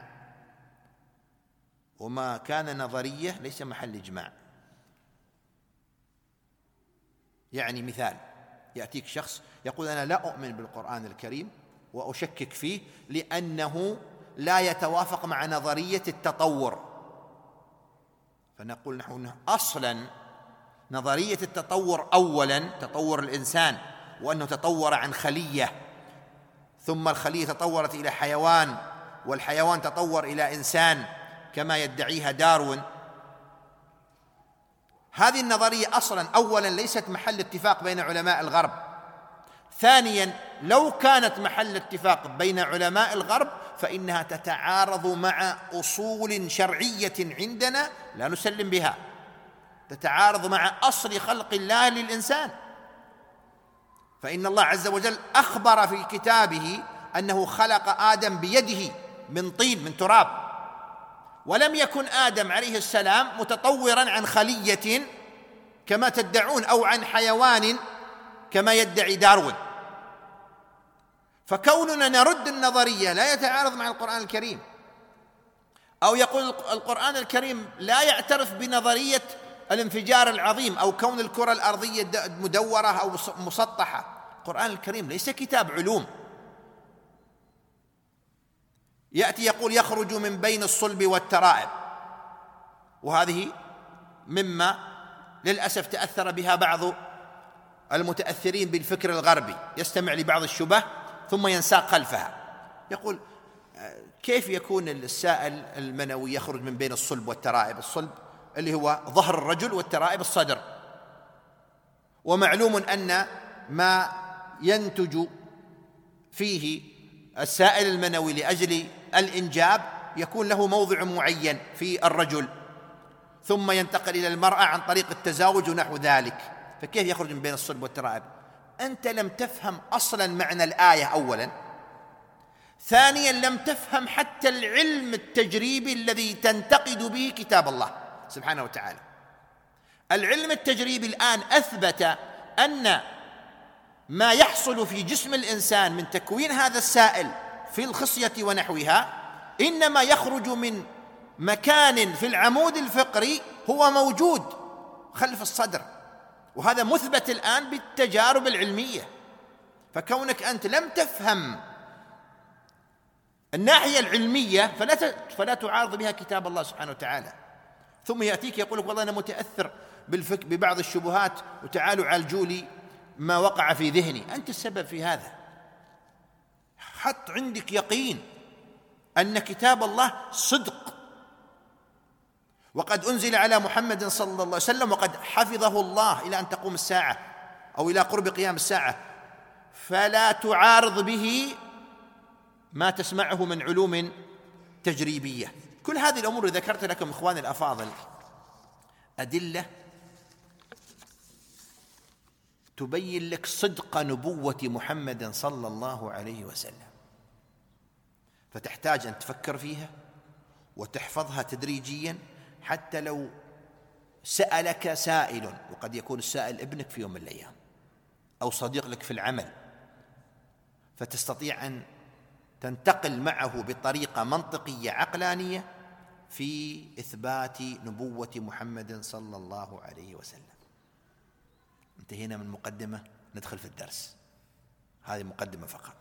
S2: وما كان نظرية ليس محل إجماع. يعني مثال، يأتيك شخص يقول أنا لا أؤمن بالقرآن الكريم وأشكك فيه لأنه لا يتوافق مع نظرية التطور، فنقول نحن أصلاً نظرية التطور أولاً تطور الإنسان، وأنه تطور عن خلية، ثم الخلية تطورت إلى حيوان، والحيوان تطور إلى إنسان كما يدعيها داروين. هذه النظرية أصلاً أولاً ليست محل اتفاق بين علماء الغرب. ثانياً لو كانت محل اتفاق بين علماء الغرب فإنها تتعارض مع أصول شرعية عندنا لا نسلم بها، تتعارض مع أصل خلق الله للإنسان. فإن الله عز وجل أخبر في كتابه أنه خلق آدم بيده من طين من تراب، ولم يكن آدم عليه السلام متطوراً عن خلية كما تدعون أو عن حيوان كما يدعي داروين. فكوننا نرد النظرية لا يتعارض مع القرآن الكريم، أو يقول القرآن الكريم لا يعترف بنظرية الانفجار العظيم أو كون الكرة الأرضية مدورة أو مسطحة. القرآن الكريم ليس كتاب علوم يأتي يقول يخرج من بين الصلب والترائب، وهذه مما للأسف تأثر بها بعض المتأثرين بالفكر الغربي، يستمع لبعض الشبه ثم ينساق خلفها. يقول كيف يكون السائل المنوي يخرج من بين الصلب والترائب؟ الصلب اللي هو ظهر الرجل والترائب الصدر، ومعلوم أن ما ينتج فيه السائل المنوي لأجل الإنجاب يكون له موضع معين في الرجل، ثم ينتقل إلى المرأة عن طريق التزاوج ونحو ذلك، فكيف يخرج من بين الصلب والترائب؟ أنت لم تفهم أصلاً معنى الآية أولاً، ثانياً لم تفهم حتى العلم التجريبي الذي تنتقد به كتاب الله سبحانه وتعالى. العلم التجريبي الآن أثبت أن ما يحصل في جسم الإنسان من تكوين هذا السائل في الخصية ونحوها إنما يخرج من مكان في العمود الفقري هو موجود خلف الصدر، وهذا مثبت الآن بالتجارب العلمية. فكونك أنت لم تفهم الناحية العلمية فلا فلا تعارض بها كتاب الله سبحانه وتعالى. ثم يأتيك يقول لك والله أنا متأثر بالفك ببعض الشبهات وتعالوا عالجوا لي ما وقع في ذهني. أنت السبب في هذا. حط عندك يقين أن كتاب الله صدق، وقد أنزل على محمد صلى الله عليه وسلم وقد حفظه الله إلى أن تقوم الساعة أو إلى قرب قيام الساعة، فلا تعارض به ما تسمعه من علوم تجريبية. كل هذه الأمور ذكرت لكم إخواني الأفاضل أدلة تبين لك صدق نبوة محمد صلى الله عليه وسلم، فتحتاج أن تفكر فيها وتحفظها تدريجيا، حتى لو سألك سائل، وقد يكون السائل ابنك في يوم من الأيام أو صديق لك في العمل، فتستطيع أن تنتقل معه بطريقة منطقية عقلانية في إثبات نبوة محمد صلى الله عليه وسلم. انتهينا من مقدمة، ندخل في الدرس. هذه مقدمة فقط.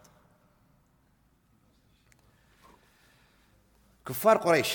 S2: كفار قريش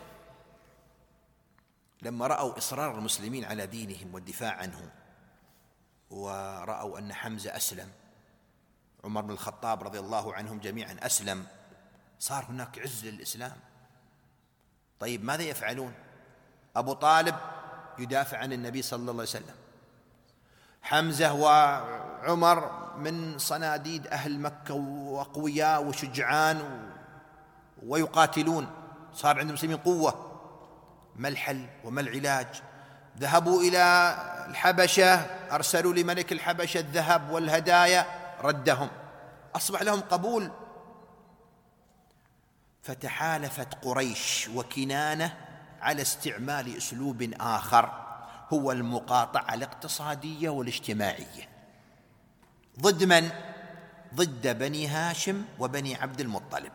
S2: لما رأوا إصرار المسلمين على دينهم والدفاع عنهم، ورأوا أن حمزة أسلم، عمر بن الخطاب رضي الله عنهم جميعا أسلم، صار هناك عز للإسلام. طيب ماذا يفعلون؟ أبو طالب يدافع عن النبي صلى الله عليه وسلم، حمزة وعمر من صناديد أهل مكة وأقوياء وشجعان ويقاتلون، صار عند المسلمين قوة. ما الحل وما العلاج؟ ذهبوا إلى الحبشة، أرسلوا لملك الحبشة الذهب والهدايا، ردهم، أصبح لهم قبول. فتحالفت قريش وكنانة على استعمال أسلوب آخر هو المقاطعة الاقتصادية والاجتماعية. ضد من؟ ضد بني هاشم وبني عبد المطلب.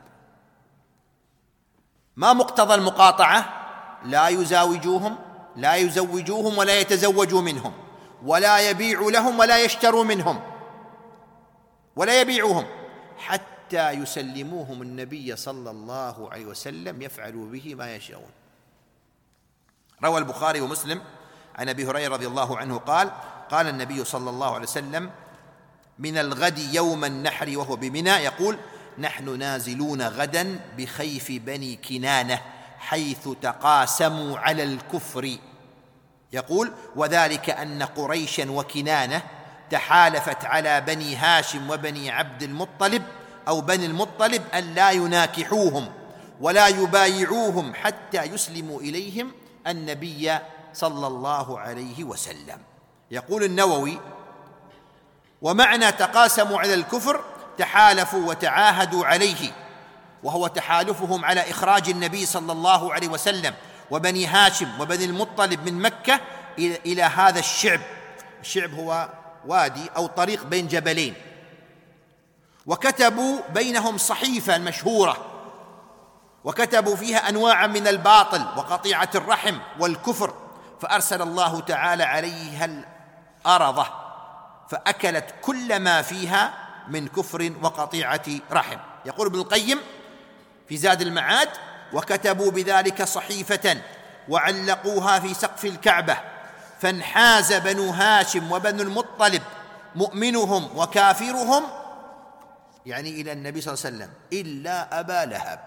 S2: ما مقتضى المقاطعة؟ لا يزاوجوهم، لا يزوجوهم ولا يتزوجوا منهم، ولا يبيعوا لهم ولا يشتروا منهم ولا يبيعوهم حتى يسلموهم النبي صلى الله عليه وسلم يفعلوا به ما يشاءون. روى البخاري ومسلم عن أبي هريرة رضي الله عنه قال: قال النبي صلى الله عليه وسلم: من الغد يوم النحر وهو بمنى يقول: نحن نازلون غدا بخيف بني كنانة حيث تقاسموا على الكفر. يقول: وذلك أن قريشا وكنانة تحالفت على بني هاشم وبني عبد المطلب أو بني المطلب أن لا يناكحوهم ولا يبايعوهم حتى يسلموا إليهم النبي صلى الله عليه وسلم. يقول النووي: ومعنى تقاسموا على الكفر تحالفوا وتعاهدوا عليه، وهو تحالفهم على إخراج النبي صلى الله عليه وسلم وبني هاشم وبني المطلب من مكة إلى هذا الشعب. الشعب هو وادي أو طريق بين جبلين، وكتبوا بينهم صحيفة مشهورة وكتبوا فيها أنواعا من الباطل وقطيعة الرحم والكفر، فأرسل الله تعالى عليها الأرضة فأكلت كل ما فيها من كفر وقطيعة رحم. يقول ابن القيم في زاد المعاد: وكتبوا بذلك صحيفة وعلقوها في سقف الكعبة، فانحاز بنو هاشم وبنو المطلب مؤمنهم وكافرهم يعني إلى النبي صلى الله عليه وسلم إلا أبا لهب،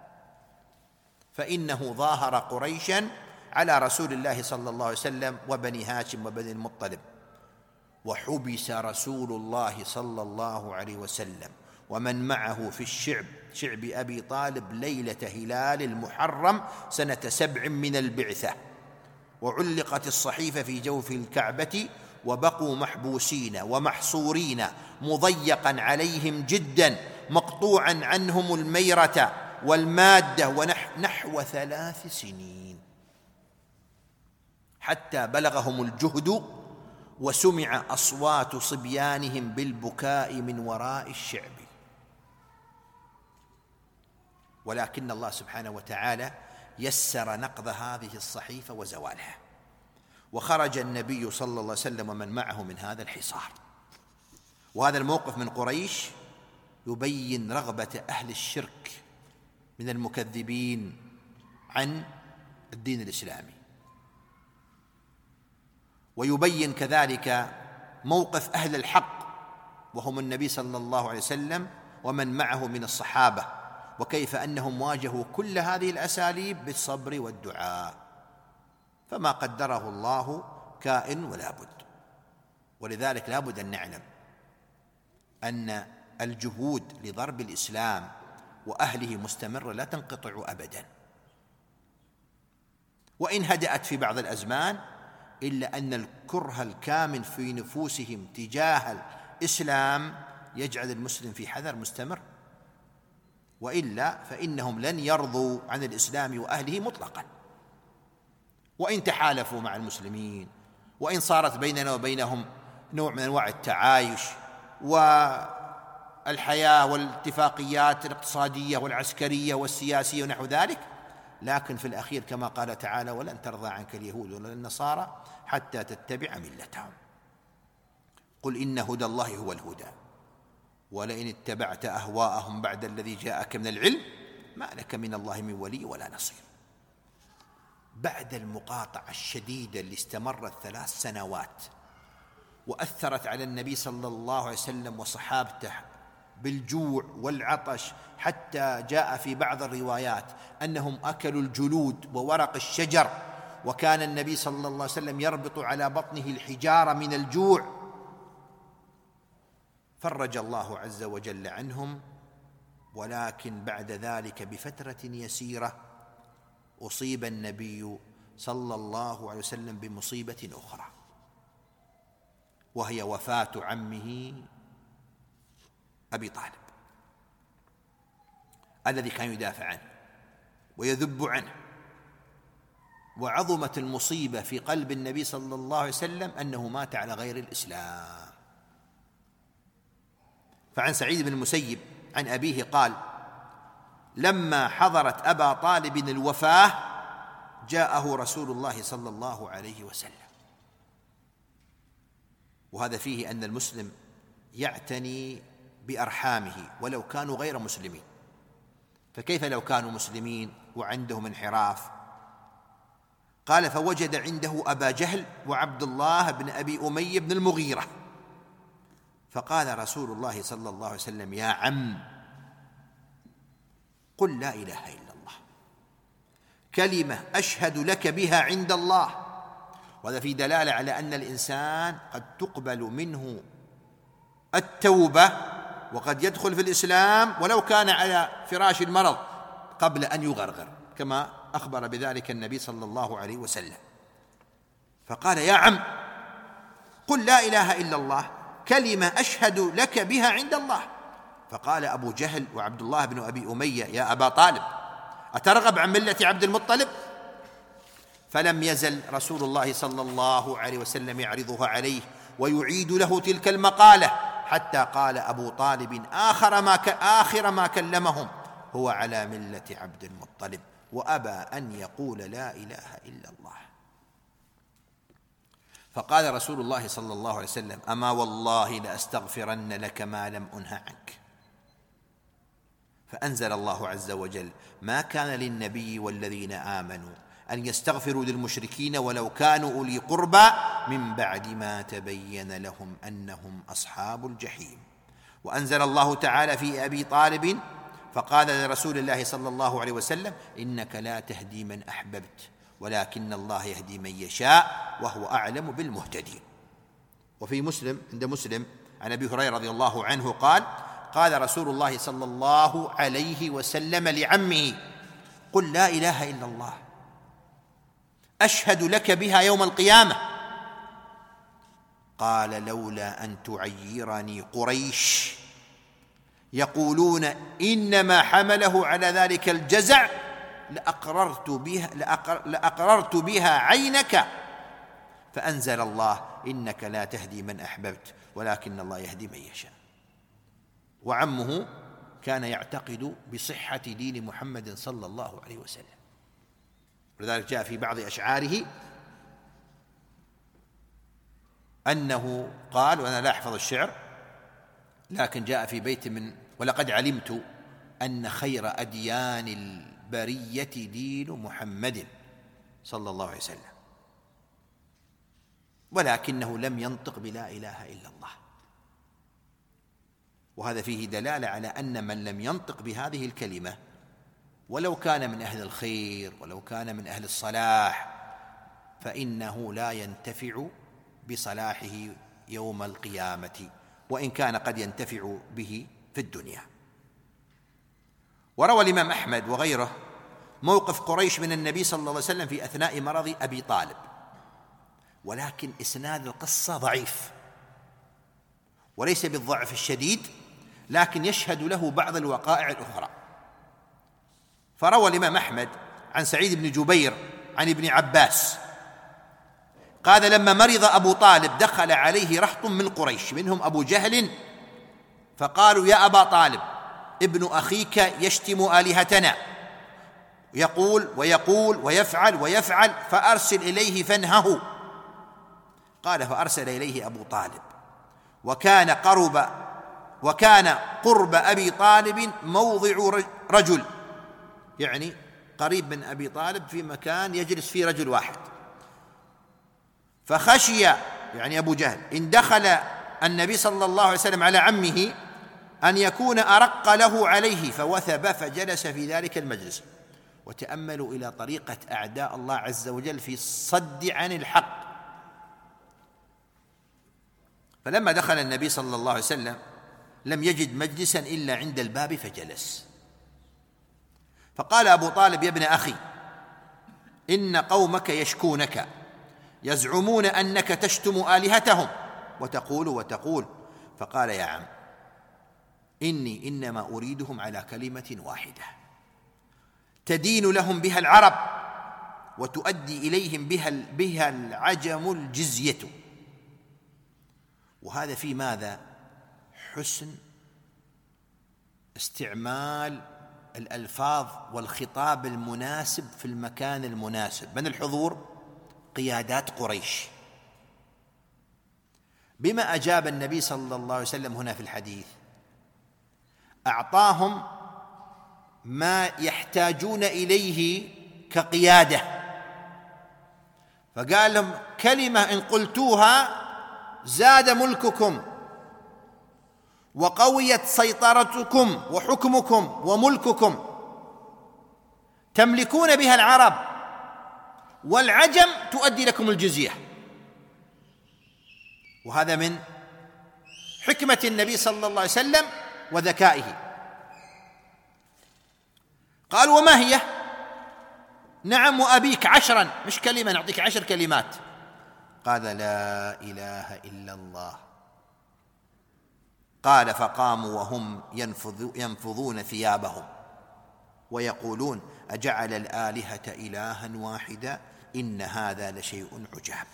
S2: فإنه ظاهر قريشا على رسول الله صلى الله عليه وسلم وبني هاشم وبني المطلب. وحبس رسول الله صلى الله عليه وسلم ومن معه في الشعب شعب أبي طالب ليلة هلال المحرم سنة سبع من البعثة، وعلقت الصحيفة في جوف الكعبة، وبقوا محبوسين ومحصورين مضيقا عليهم جدا مقطوعا عنهم الميرة والمادة ونحو ثلاث سنين، حتى بلغهم الجهد وسمع أصوات صبيانهم بالبكاء من وراء الشعب. ولكن الله سبحانه وتعالى يسر نقض هذه الصحيفة وزوالها، وخرج النبي صلى الله عليه وسلم ومن معه من هذا الحصار. وهذا الموقف من قريش يبين رغبة أهل الشرك من المكذبين عن الدين الإسلامي، ويبين كذلك موقف أهل الحق وهم النبي صلى الله عليه وسلم ومن معه من الصحابة، وكيف أنهم واجهوا كل هذه الأساليب بالصبر والدعاء، فما قدره الله كائن ولا بد. ولذلك لا بد أن نعلم أن الجهود لضرب الإسلام وأهله مستمرة لا تنقطع أبدا، وإن هدأت في بعض الأزمان إلا أن الكره الكامن في نفوسهم تجاه الإسلام يجعل المسلم في حذر مستمر، وإلا فإنهم لن يرضوا عن الإسلام وأهله مطلقا. وإن تحالفوا مع المسلمين، وإن صارت بيننا وبينهم نوع من أنواع التعايش والحياة والاتفاقيات الاقتصادية والعسكرية والسياسية ونحو ذلك، لكن في الأخير كما قال تعالى: ولن ترضى عنك اليهود ولا النصارى حتى تتبع ملتهم. قل إن هدى الله هو الهدى ولئن اتبعت أهواءهم بعد الذي جاءك من العلم ما لك من الله من ولي ولا نصير. بعد المقاطعة الشديدة اللي استمرت ثلاث سنوات وأثرت على النبي صلى الله عليه وسلم وصحابته بالجوع والعطش، حتى جاء في بعض الروايات أنهم أكلوا الجلود وورق الشجر، وكان النبي صلى الله عليه وسلم يربط على بطنه الحجارة من الجوع، فرج الله عز وجل عنهم. ولكن بعد ذلك بفترة يسيرة أصيب النبي صلى الله عليه وسلم بمصيبة أخرى، وهي وفاة عمه أبي طالب الذي كان يدافع عنه ويذب عنه وعظمت المصيبة في قلب النبي صلى الله عليه وسلم أنه مات على غير الإسلام. فعن سعيد بن المسيب عن أبيه قال: لما حضرت أبا طالب الوفاة جاءه رسول الله صلى الله عليه وسلم. وهذا فيه أن المسلم يعتني بأرحامه ولو كانوا غير مسلمين، فكيف لو كانوا مسلمين وعندهم انحراف؟ قال: فوجد عنده أبا جهل وعبد الله بن أبي أمية بن المغيرة، فقال رسول الله صلى الله عليه وسلم: يا عم، قل لا إله إلا الله، كلمة أشهد لك بها عند الله. وهذا في دلالة على أن الإنسان قد تقبل منه التوبة وقد يدخل في الإسلام ولو كان على فراش المرض قبل أن يغرغر، كما أخبر بذلك النبي صلى الله عليه وسلم. فقال: يا عم، قل لا إله إلا الله، كلمة أشهد لك بها عند الله. فقال أبو جهل وعبد الله بن أبي أمية: يا أبا طالب، أترغب عن ملة عبد المطلب؟ فلم يزل رسول الله صلى الله عليه وسلم يعرضها عليه ويعيد له تلك المقالة، حتى قال أبو طالب آخر ما, ك... آخر ما كلمهم: هو على ملة عبد المطلب، وأبى أن يقول لا إله إلا الله. فقال رسول الله صلى الله عليه وسلم: أما والله لأستغفرن لك ما لم أنه عنك. فأنزل الله عز وجل: ما كان للنبي والذين آمنوا أن يستغفروا للمشركين ولو كانوا أولي قربى من بعد ما تبين لهم أنهم أصحاب الجحيم. وأنزل الله تعالى في أبي طالب فقال لرسول الله صلى الله عليه وسلم: إنك لا تهدي من أحببت ولكن الله يهدي من يشاء وهو أعلم بالمهتدين. وفي مسلم عند مسلم عن أبي هريرة رضي الله عنه قال: قال رسول الله صلى الله عليه وسلم لعمه: قل لا إله إلا الله، أشهد لك بها يوم القيامة. قال: لولا أن تعيرني قريش يقولون إنما حمله على ذلك الجزع لأقررت بها, لأقر لأقررت بها عينك. فأنزل الله: إنك لا تهدي من أحببت ولكن الله يهدي من يشاء. وعمه كان يعتقد بصحة دين محمد صلى الله عليه وسلم، ولذلك جاء في بعض أشعاره أنه قال، وأنا لا أحفظ الشعر لكن جاء في بيت من: ولقد علمت أن خير أديان البرية دين محمد صلى الله عليه وسلم، ولكنه لم ينطق بلا إله إلا الله. وهذا فيه دلالة على أن من لم ينطق بهذه الكلمة ولو كان من أهل الخير ولو كان من أهل الصلاح فإنه لا ينتفع بصلاحه يوم القيامة، وإن كان قد ينتفع به في الدنيا. وروى الإمام أحمد وغيره موقف قريش من النبي صلى الله عليه وسلم في أثناء مرض أبي طالب، ولكن إسناد القصة ضعيف وليس بالضعف الشديد، لكن يشهد له بعض الوقائع الأخرى. فروى الإمام أحمد عن سعيد بن جبير عن ابن عباس قال: لما مرض أبو طالب دخل عليه رهط من قريش منهم أبو جهل، فقالوا: يا أبا طالب، ابن أخيك يشتم آلهتنا، يقول ويقول ويفعل ويفعل، فأرسل إليه فانهه. قال: فأرسل إليه أبو طالب، وكان قرب وكان قرب أبي طالب موضع رجل، يعني قريب من أبي طالب في مكان يجلس فيه رجل واحد. فخشي يعني أبو جهل إن دخل النبي صلى الله عليه وسلم على عمه أن يكون أرق له عليه، فوثب فجلس في ذلك المجلس. وتأملوا إلى طريقة أعداء الله عز وجل في الصد عن الحق. فلما دخل النبي صلى الله عليه وسلم لم يجد مجلسا إلا عند الباب فجلس. فقال أبو طالب: يا ابن أخي، إن قومك يشكونك، يزعمون أنك تشتم آلهتهم وتقول وتقول. فقال: يا عم، إني إنما أريدهم على كلمة واحدة تدين لهم بها العرب وتؤدي إليهم بها بها العجم الجزية. وهذا في ماذا؟ حسن استعمال الألفاظ والخطاب المناسب في المكان المناسب. من الحضور؟ قيادات قريش. بما أجاب النبي صلى الله عليه وسلم هنا في الحديث؟ أعطاهم ما يحتاجون إليه كقيادة، فقال لهم كلمة إن قلتوها زاد ملككم وقويت سيطرتكم وحكمكم وملككم، تملكون بها العرب والعجم تؤدي لكم الجزية. وهذا من حكمة النبي صلى الله عليه وسلم وذكائه. قال وما هي؟ نعم وأبيك عشرا، مش كلمة، نعطيك عشر كلمات. قال لا إله إلا الله. قال فقاموا وهم ينفضون ثيابهم ويقولون أجعل الآلهة إلها واحدا إن هذا لشيء عجاب.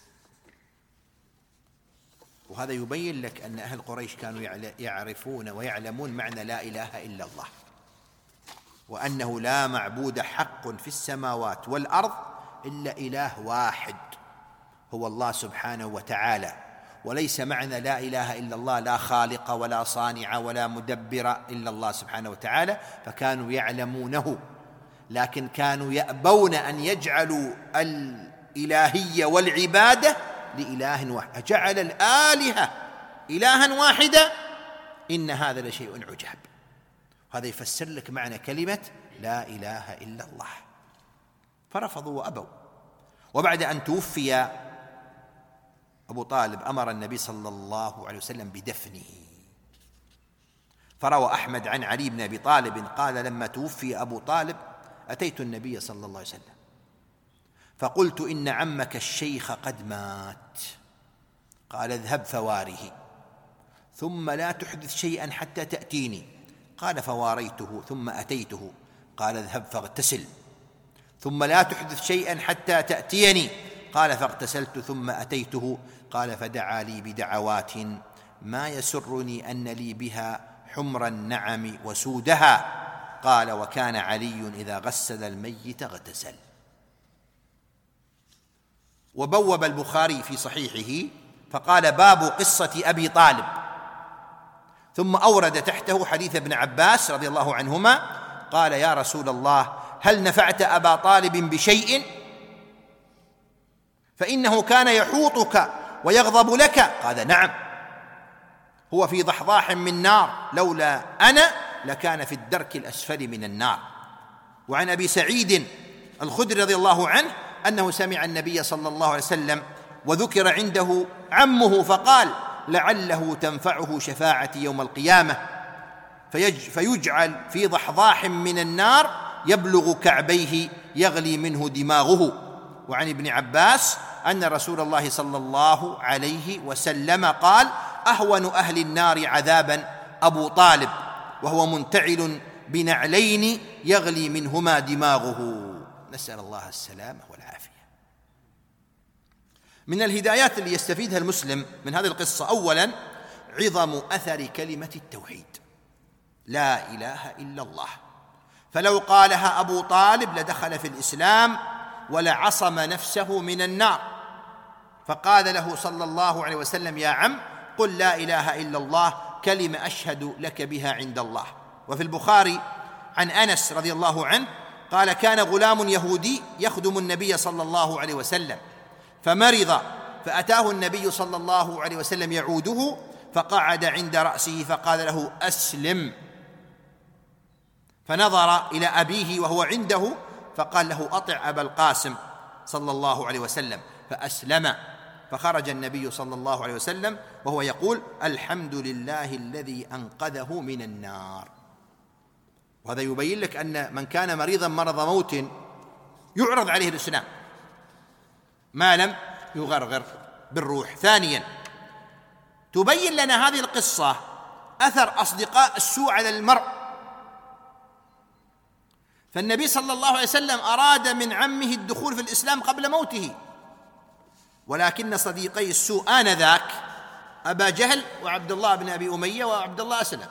S2: وهذا يبين لك أن أهل قريش كانوا يعرفون ويعلمون معنى لا إله إلا الله، وأنه لا معبود حق في السماوات والأرض إلا إله واحد هو الله سبحانه وتعالى. وليس معنى لا إله إلا الله لا خالق ولا صانع ولا مدبر إلا الله سبحانه وتعالى، فكانوا يعلمونه، لكن كانوا يأبون أن يجعلوا الإلهية والعبادة لإله واحد. أجعل الآلهة إلها واحدا إن هذا لشيء عجاب. هذا يفسر لك معنى كلمة لا إله إلا الله. فرفضوا وأبوا. وبعد أن توفي أبو طالب أمر النبي صلى الله عليه وسلم بدفنه. فروى أحمد عن علي بن أبي طالب قال لما توفي أبو طالب أتيت النبي صلى الله عليه وسلم فقلت إن عمك الشيخ قد مات. قال اذهب فواره ثم لا تحدث شيئا حتى تأتيني. قال فواريته ثم أتيته. قال اذهب فاغتسل ثم لا تحدث شيئا حتى تأتيني. قال فاغتسلت ثم أتيته. قال فدعا لي بدعوات ما يسرني أن لي بها حمر النعم وسودها. قال وكان علي إذا غسل الميت اغتسل. وبوب البخاري في صحيحه فقال باب قصة أبي طالب، ثم أورد تحته حديث ابن عباس رضي الله عنهما قال يا رسول الله هل نفعت أبا طالب بشيء؟ فإنه كان يحوطك ويغضب لك. قال نعم، هو في ضحضاح من نار لولا أنا لكان في الدرك الأسفل من النار. وعن أبي سعيد الخدري رضي الله عنه أنه سمع النبي صلى الله عليه وسلم وذكر عنده عمه فقال لعله تنفعه شفاعتي يوم القيامة، فيجعل في ضحضاح من النار يبلغ كعبيه يغلي منه دماغه. وعن ابن عباس أن رسول الله صلى الله عليه وسلم قال أهون أهل النار عذابا أبو طالب وهو منتعل بنعلين يغلي منهما دماغه. نسأل الله السلامة والعافية. من الهدايات اللي يستفيدها المسلم من هذه القصة أولا عظم أثر كلمة التوحيد لا إله إلا الله، فلو قالها أبو طالب لدخل في الإسلام ولعصم نفسه من النار. فقال له صلى الله عليه وسلم يا عم قل لا إله إلا الله كلمة أشهد لك بها عند الله. وفي البخاري عن أنس رضي الله عنه قال كان غلام يهودي يخدم النبي صلى الله عليه وسلم فمرض، فأتاه النبي صلى الله عليه وسلم يعوده فقعد عند رأسه فقال له أسلم، فنظر إلى أبيه وهو عنده فقال له أطع أبا القاسم صلى الله عليه وسلم فأسلم. فخرج النبي صلى الله عليه وسلم وهو يقول الحمد لله الذي أنقذه من النار. وهذا يبين لك أن من كان مريضا مرض موت يعرض عليه الإسلام ما لم يغرغر بالروح. ثانيا تبين لنا هذه القصة أثر أصدقاء السوء على المرء، فالنبي صلى الله عليه وسلم أراد من عمه الدخول في الإسلام قبل موته، ولكن صديقي السوء آنذاك أبا جهل وعبد الله بن أبي أمية وعبد الله أسلم،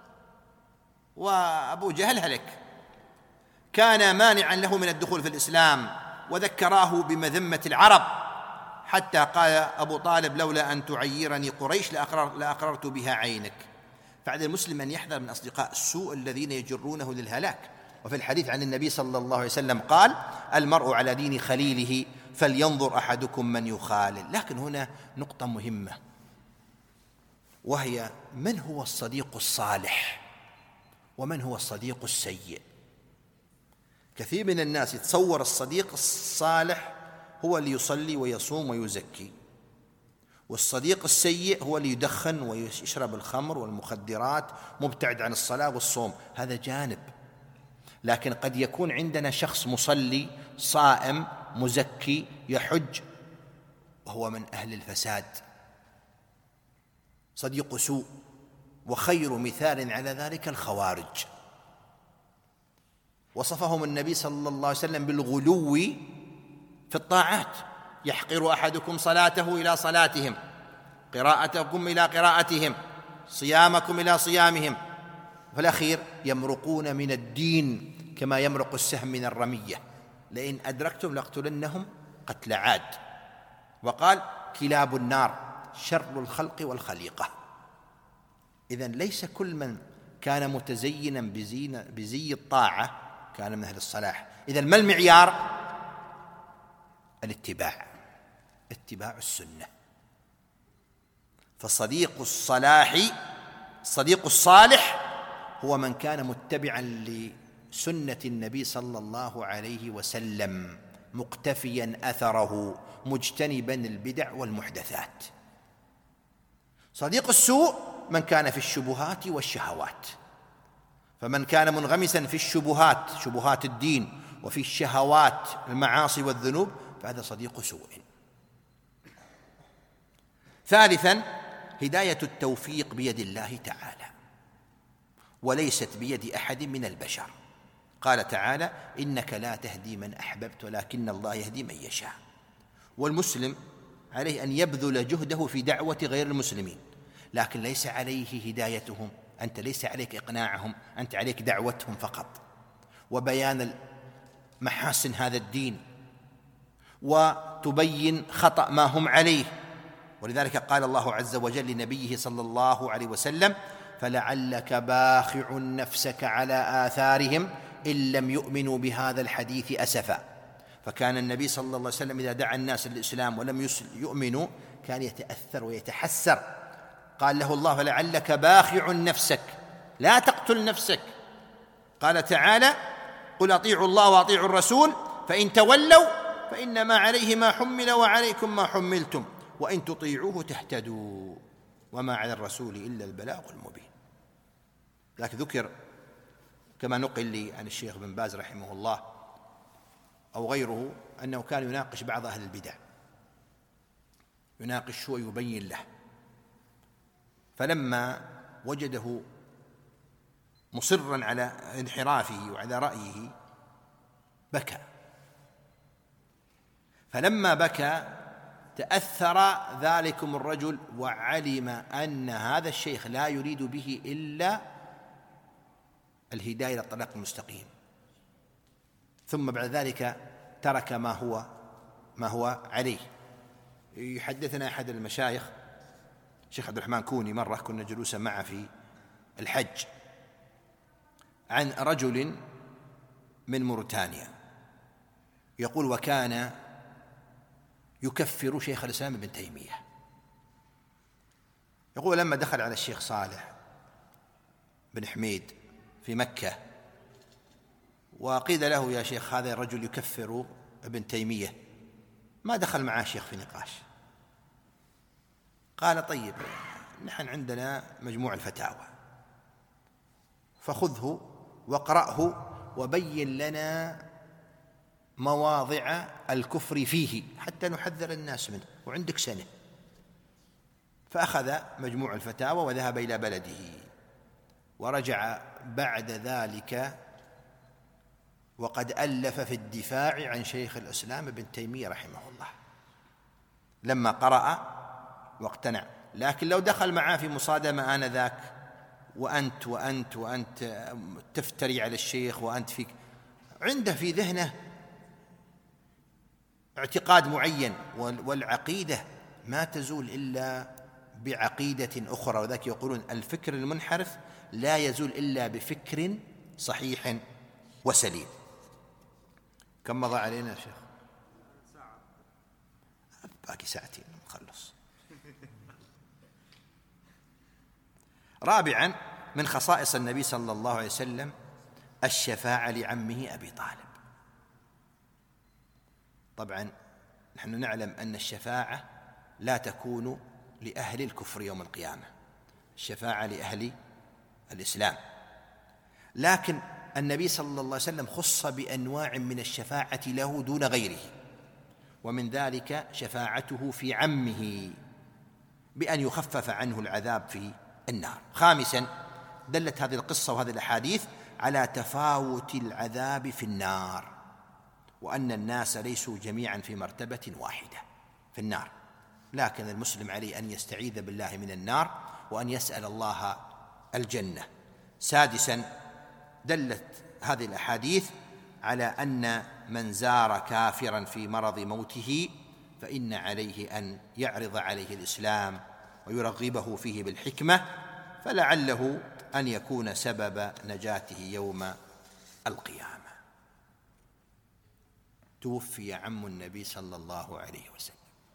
S2: وأبو جهل هلك، كان مانعا له من الدخول في الإسلام، وذكراه بمذمة العرب، حتى قال أبو طالب: لولا أن تعيرني قريش لأقرر لأقررت بها عينك. فعلى المسلم أن يحذر من أصدقاء السوء الذين يجرونه للهلاك. وفي الحديث عن النبي صلى الله عليه وسلم قال: المرء على دين خليله فلينظر أحدكم من يخالل. لكن هنا نقطة مهمة، وهي من هو الصديق الصالح ومن هو الصديق السيء. كثير من الناس يتصور الصديق الصالح هو اللي يصلي ويصوم ويزكي، والصديق السيء هو اللي يدخن ويشرب الخمر والمخدرات، مبتعد عن الصلاة والصوم. هذا جانب، لكن قد يكون عندنا شخص مصلي صائم مزكي يحج وهو من أهل الفساد، صديق سوء. وخير مثال على ذلك الخوارج، وصفهم النبي صلى الله عليه وسلم بالغلو في الطاعات: يحقر أحدكم صلاته إلى صلاتهم، قراءتكم إلى قراءتهم، صيامكم إلى صيامهم، في الأخير يمرقون من الدين كما يمرق السهم من الرمية، لئن أدركتم لأقتلنهم قتل عاد. وقال: كلاب النار شر الخلق والخليقة. إذن ليس كل من كان متزينا بزينة بزي الطاعة كان من أهل الصلاح. إذن ما المعيار؟ الاتباع، اتباع السنة. فالصديق الصلاح الصديق الصالح هو من كان متبعا لسنة النبي صلى الله عليه وسلم، مقتفيا أثره، مجتنبا البدع والمحدثات. صديق السوء من كان في الشبهات والشهوات، فمن كان منغمسا في الشبهات، شبهات الدين، وفي الشهوات المعاصي والذنوب، فهذا صديق سوء. ثالثا، هداية التوفيق بيد الله تعالى، وليست بيد أحد من البشر. قال تعالى: إنك لا تهدي من أحببت ولكن الله يهدي من يشاء. والمسلم عليه أن يبذل جهده في دعوة غير المسلمين، لكن ليس عليه هدايتهم. أنت ليس عليك إقناعهم، أنت عليك دعوتهم فقط، وبيان محاسن هذا الدين، وتبين خطأ ما هم عليه. ولذلك قال الله عز وجل لنبيه صلى الله عليه وسلم: فلعلك باخع نفسك على آثارهم إن لم يؤمنوا بهذا الحديث أسفا. فكان النبي صلى الله عليه وسلم إذا دعا الناس للإسلام ولم يؤمنوا كان يتأثر ويتحسر. قال له الله: فلعلك باخع نفسك، لا تقتل نفسك. قال تعالى: قل أطيعوا الله وأطيعوا الرسول فإن تولوا فإنما عليه ما حمل وعليكم ما حملتم وإن تطيعوه تهتدوا وما على الرسول إلا البلاغ المبين. لكن ذكر كما نقل لي عن الشيخ بن باز رحمه الله أو غيره أنه كان يناقش بعض أهل البدع، يناقش ويبين له، فلما وجده مصرا على انحرافه وعلى رأيه بكى. فلما بكى تأثر ذلكم الرجل وعلم أن هذا الشيخ لا يريد به إلا الهداية إلى الطريق المستقيم، ثم بعد ذلك ترك ما هو ما هو عليه. يحدثنا أحد المشايخ الشيخ عبد الرحمن كوني، مرة كنا جلوسا معه في الحج، عن رجل من موريتانيا يقول: وكان يكفر شيخ الإسلام ابن تيمية. يقول: لما دخل على الشيخ صالح بن حميد في مكة وقيل له: يا شيخ هذا الرجل يكفر ابن تيمية، ما دخل معاه شيخ في نقاش. قال: طيب نحن عندنا مجموع الفتاوى، فخذه واقرأه وبين لنا مواضع الكفر فيه حتى نحذر الناس منه، وعندك سنة. فأخذ مجموع الفتاوى وذهب إلى بلده، ورجع بعد ذلك وقد ألف في الدفاع عن شيخ الإسلام ابن تيمية رحمه الله لما قرأ واقتنع. لكن لو دخل معاه في مصادمة آنذاك وأنت وأنت وأنت تفتري على الشيخ وأنت فيك، عنده في ذهنه اعتقاد معين، والعقيدة ما تزول إلا بعقيدة أخرى، وذاك يقولون الفكر المنحرف لا يزول إلا بفكر صحيح وسليم. كم مضى علينا يا شيخ؟ باقي ساعتين نخلص. رابعا من خصائص النبي صلى الله عليه وسلم الشفاعة لعمه أبي طالب. طبعا نحن نعلم أن الشفاعة لا تكون لأهل الكفر يوم القيامة، الشفاعة لأهل الإسلام، لكن النبي صلى الله عليه وسلم خص بأنواع من الشفاعة له دون غيره، ومن ذلك شفاعته في عمه بأن يخفف عنه العذاب في النار. خامسا دلت هذه القصة وهذه الأحاديث على تفاوت العذاب في النار، وأن الناس ليسوا جميعا في مرتبة واحدة في النار، لكن المسلم عليه أن يستعيذ بالله من النار وأن يسأل الله الجنة. سادسا دلت هذه الأحاديث على أن من زار كافرا في مرض موته فإن عليه أن يعرض عليه الإسلام ويرغبه فيه بالحكمة، فلعله أن يكون سبب نجاته يوم القيامة. توفي عم النبي صلى الله عليه وسلم،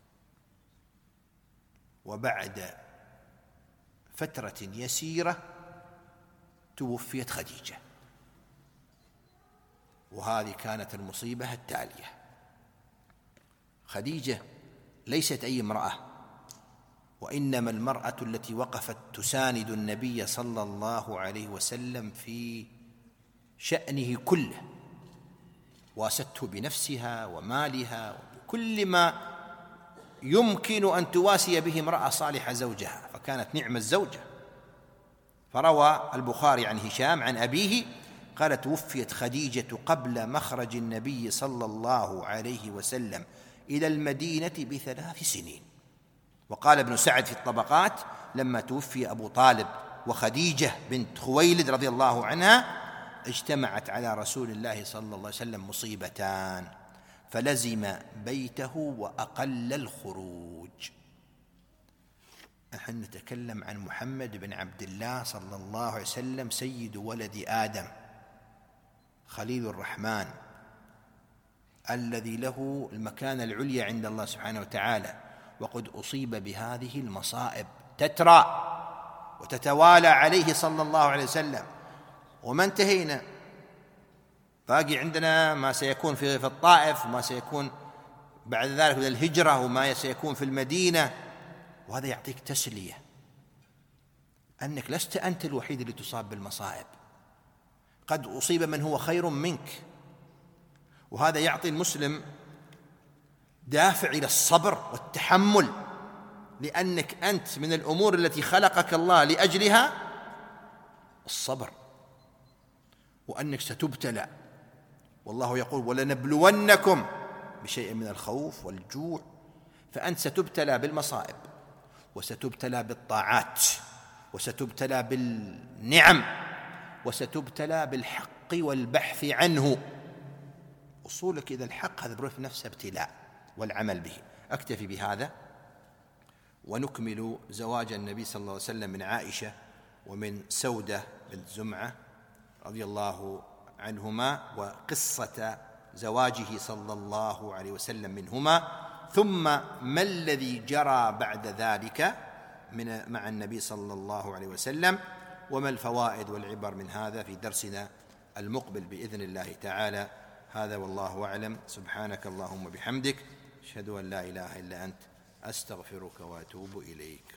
S2: وبعد فترة يسيرة توفيت خديجة، وهذه كانت المصيبة التالية. خديجة ليست أي امرأة، وإنما المرأة التي وقفت تساند النبي صلى الله عليه وسلم في شأنه كله، واسته بنفسها ومالها وكل ما يمكن أن تواسي به امرأة صالحة زوجها، فكانت نعم الزوجة. فروى البخاري عن هشام عن أبيه قال: توفيت خديجة قبل مخرج النبي صلى الله عليه وسلم إلى المدينة بثلاث سنين. وقال ابن سعد في الطبقات: لما توفي أبو طالب وخديجة بنت خويلد رضي الله عنها اجتمعت على رسول الله صلى الله عليه وسلم مصيبتان، فلزم بيته وأقل الخروج. نحن نتكلم عن محمد بن عبد الله صلى الله عليه وسلم سيد ولد آدم، خليل الرحمن، الذي له المكانة العليا عند الله سبحانه وتعالى، وقد أصيب بهذه المصائب تترى وتتوالى عليه صلى الله عليه وسلم، وما انتهينا، باقي عندنا ما سيكون في الطائف، وما سيكون بعد ذلك من الهجرة، وما سيكون في المدينة. وهذا يعطيك تسلية أنك لست أنت الوحيد اللي تصاب بالمصائب، قد أصيب من هو خير منك، وهذا يعطي المسلم دافع إلى الصبر والتحمل، لأنك أنت من الأمور التي خلقك الله لأجلها الصبر، وأنك ستبتلى، والله يقول: ولنبلونكم بشيء من الخوف والجوع. فأنت ستبتلى بالمصائب، وستبتلى بالطاعات، وستبتلى بالنعم، وستبتلى بالحق والبحث عنه. وصولك إلى الحق هذا بروح نفسه ابتلاء والعمل به. أكتفي بهذا، ونكمل زواج النبي صلى الله عليه وسلم من عائشة ومن سودة بنت زمعة رضي الله عنهما، وقصة زواجه صلى الله عليه وسلم منهما، ثم ما الذي جرى بعد ذلك من مع النبي صلى الله عليه وسلم، وما الفوائد والعبر من هذا في درسنا المقبل بإذن الله تعالى. هذا والله أعلم. سبحانك اللهم وبحمدك، أشهد أن لا إله إلا أنت، أستغفرك وأتوب إليك.